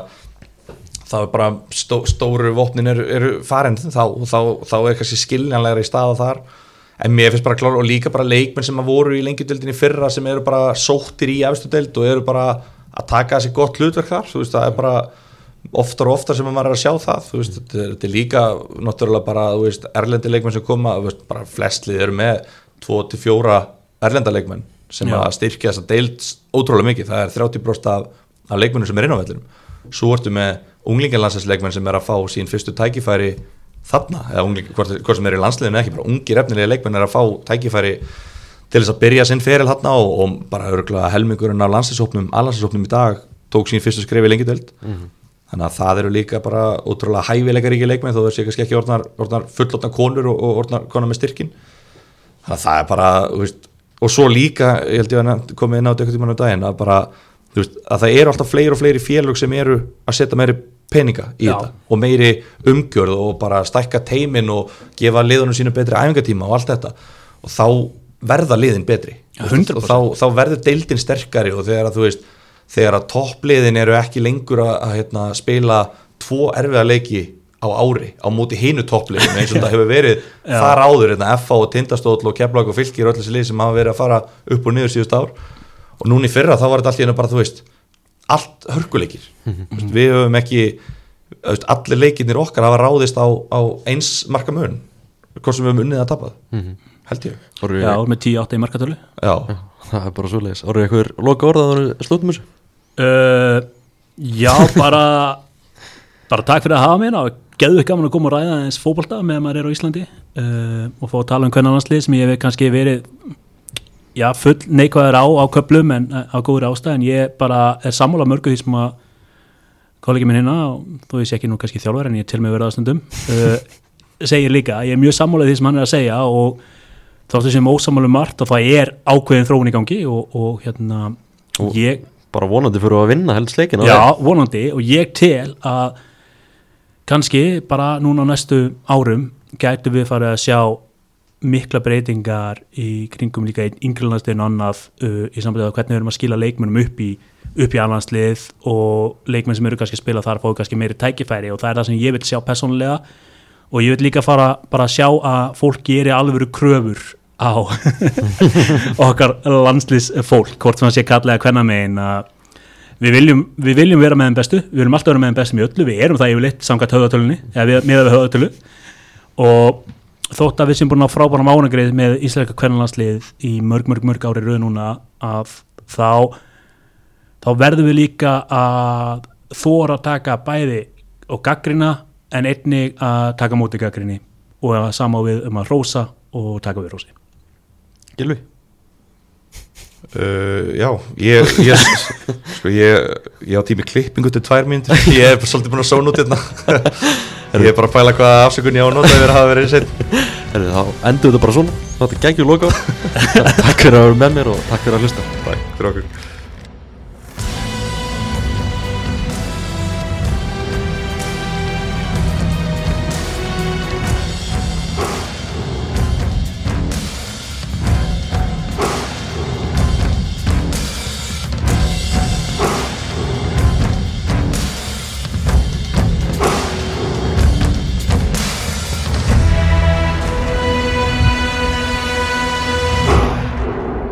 [SPEAKER 2] þá er bara stó, stóru vopnin eru, eru farin þá, þá, þá er kannski skiljanlegra í staða þar en mér finnst bara klára og líka bara leikmenn sem að voru í lengjudöldinni fyrra sem eru bara sóttir í efstu deild og eru bara að taka þessi gott hlutverk þar, þú veist, það er bara oftar og oftar sem maður er að sjá það, þú veist, þetta er, þetta er líka náttúrulega bara, þú veist, erlendi leikmenn sem koma, þú veist, bara flestlið eru með tvo til fjóra erlenda leikmenn sem Já. Að styrkja þessa deild ótrúlega mikið, það er þrjátíu prósent af, af leikmennum sem er inn á vellinum, svo ertu með unglingalandsleikmenn sem er að fá sín fyrstu tækifæri þarna, eða ungling, hvort, hvort sem er í landsliðinu ekki, bara ungir efnilega leikmenn er að fá tækifæri til þess að byrja sinn feril þarna og, og bara örgulega helmingurinn af landslýshópnum, allandslýshópnum í dag tók sín fyrstu skrif í lengjudeild mm -hmm. þannig að það eru líka bara ótrúlega hæfileikaríkir leikmenn þó það sé kannski ekki orðnar, orðnar fullorðnar konur og, og orðnar konar með styrkin þannig að það er bara, þú veist, og svo líka ég held ég að komið inn á þetta eitthvað tímann um daginn að bara, þú veist, að það eru alltaf fleiri og fleiri félög sem eru að setja meiri peninga í Já. Þetta og meiri umgjörð og bara stækka teimin og gefa liðunum sínu betri æfingatíma og allt þetta og þá verða liðin betri
[SPEAKER 3] ja,
[SPEAKER 2] og þá, þá verður deildin sterkari og þegar að þú veist þegar að toppliðin eru ekki lengur að, að hérna, spila tvo erfiða leiki á ári á móti hinu toppliðin eins og það hefur verið þar áður hérna, F H og Tindastóll og Keflavík og Fylkir og öll þessi lið sem hafa verið að fara upp og niður síðust ár og núna í fyrra þá var þetta allt í hennu bara þú veist allt hörkuleikir mm-hmm. við höfum ekki veist, allir leikirnir okkar hafa ráðist á, á eins marka mun hvort sem við höfum unnið að tapað mm-hmm. held ég
[SPEAKER 3] Orri, Já, með tíu átta í markatölu
[SPEAKER 2] Já,
[SPEAKER 1] Já það er bara svo leiðis Orri, eitthvað loka orða að það slútum þessu?
[SPEAKER 3] Uh, já, bara bara takk fyrir að hafa mér og geðveikt gaman að koma og ræða eins fótbolta meðan maður er á Íslandi uh, og fá að tala um kvennallandslið sem ég hef kannski verið já, full neikvæður á á köflum en á góður ástæð en ég bara er sammála mörgu því sem að kollegi minn hérna og þó ég sé ekki nú kannski þjálfur en ég til mig verið aðstundum uh, segir líka, ég er mjög sammála því sem hann er að segja og þáttu sem ósammála margt og það er ákveðin þróun í gangi og, og hérna
[SPEAKER 1] og
[SPEAKER 3] ég
[SPEAKER 1] bara vonandi fyrir að vinna helst leikin
[SPEAKER 3] já, vonandi og ég tel að kannski bara núna á næstu árum gætu við farið að sjá mikla breytingar í kringum líka í yngrilandsliðin og annað uh, í sambandi að hvernig við erum að skila leikmennum upp í upp í allandslið og leikmenn sem eru kannski að spila þar fá kannski meiri tækifæri og það er það sem ég vil sjá persónulega og ég vil líka fara bara að sjá að fólk gerir alvöru kröfur á okkar landsliðsfólk hvort sem það sé kallega hvenna megin að við viljum, við viljum vera með þeim bestu við viljum alltaf vera með þeim bestu með öllu, við erum það yfirleitt samkvæmt höfðatölunni, eða við, með við höfðatölu og þótt að við sem búin á frábæra mánagrið með íslenska kvennalandslið í mörg, mörg, mörg ári röð núna að þá þá verðum við líka að þóra að taka bæði og gaggrina en einnig að taka móti gaggrinni og að sama við um að rósa og taka við rósi
[SPEAKER 1] Gylfi?
[SPEAKER 2] Uh, já, ég ég, sko, ég ég á tími klippingu til tvær mínútur ég er bara svolítið búin að sóna út hérna ég er bara að pæla hvað afsökun ég á að nota yfir að hafa verið seitt
[SPEAKER 1] þá endur þetta bara svona þetta geggjur loka takk fyrir að vera með mér og takk fyrir að hlusta
[SPEAKER 2] takk fyrir okkur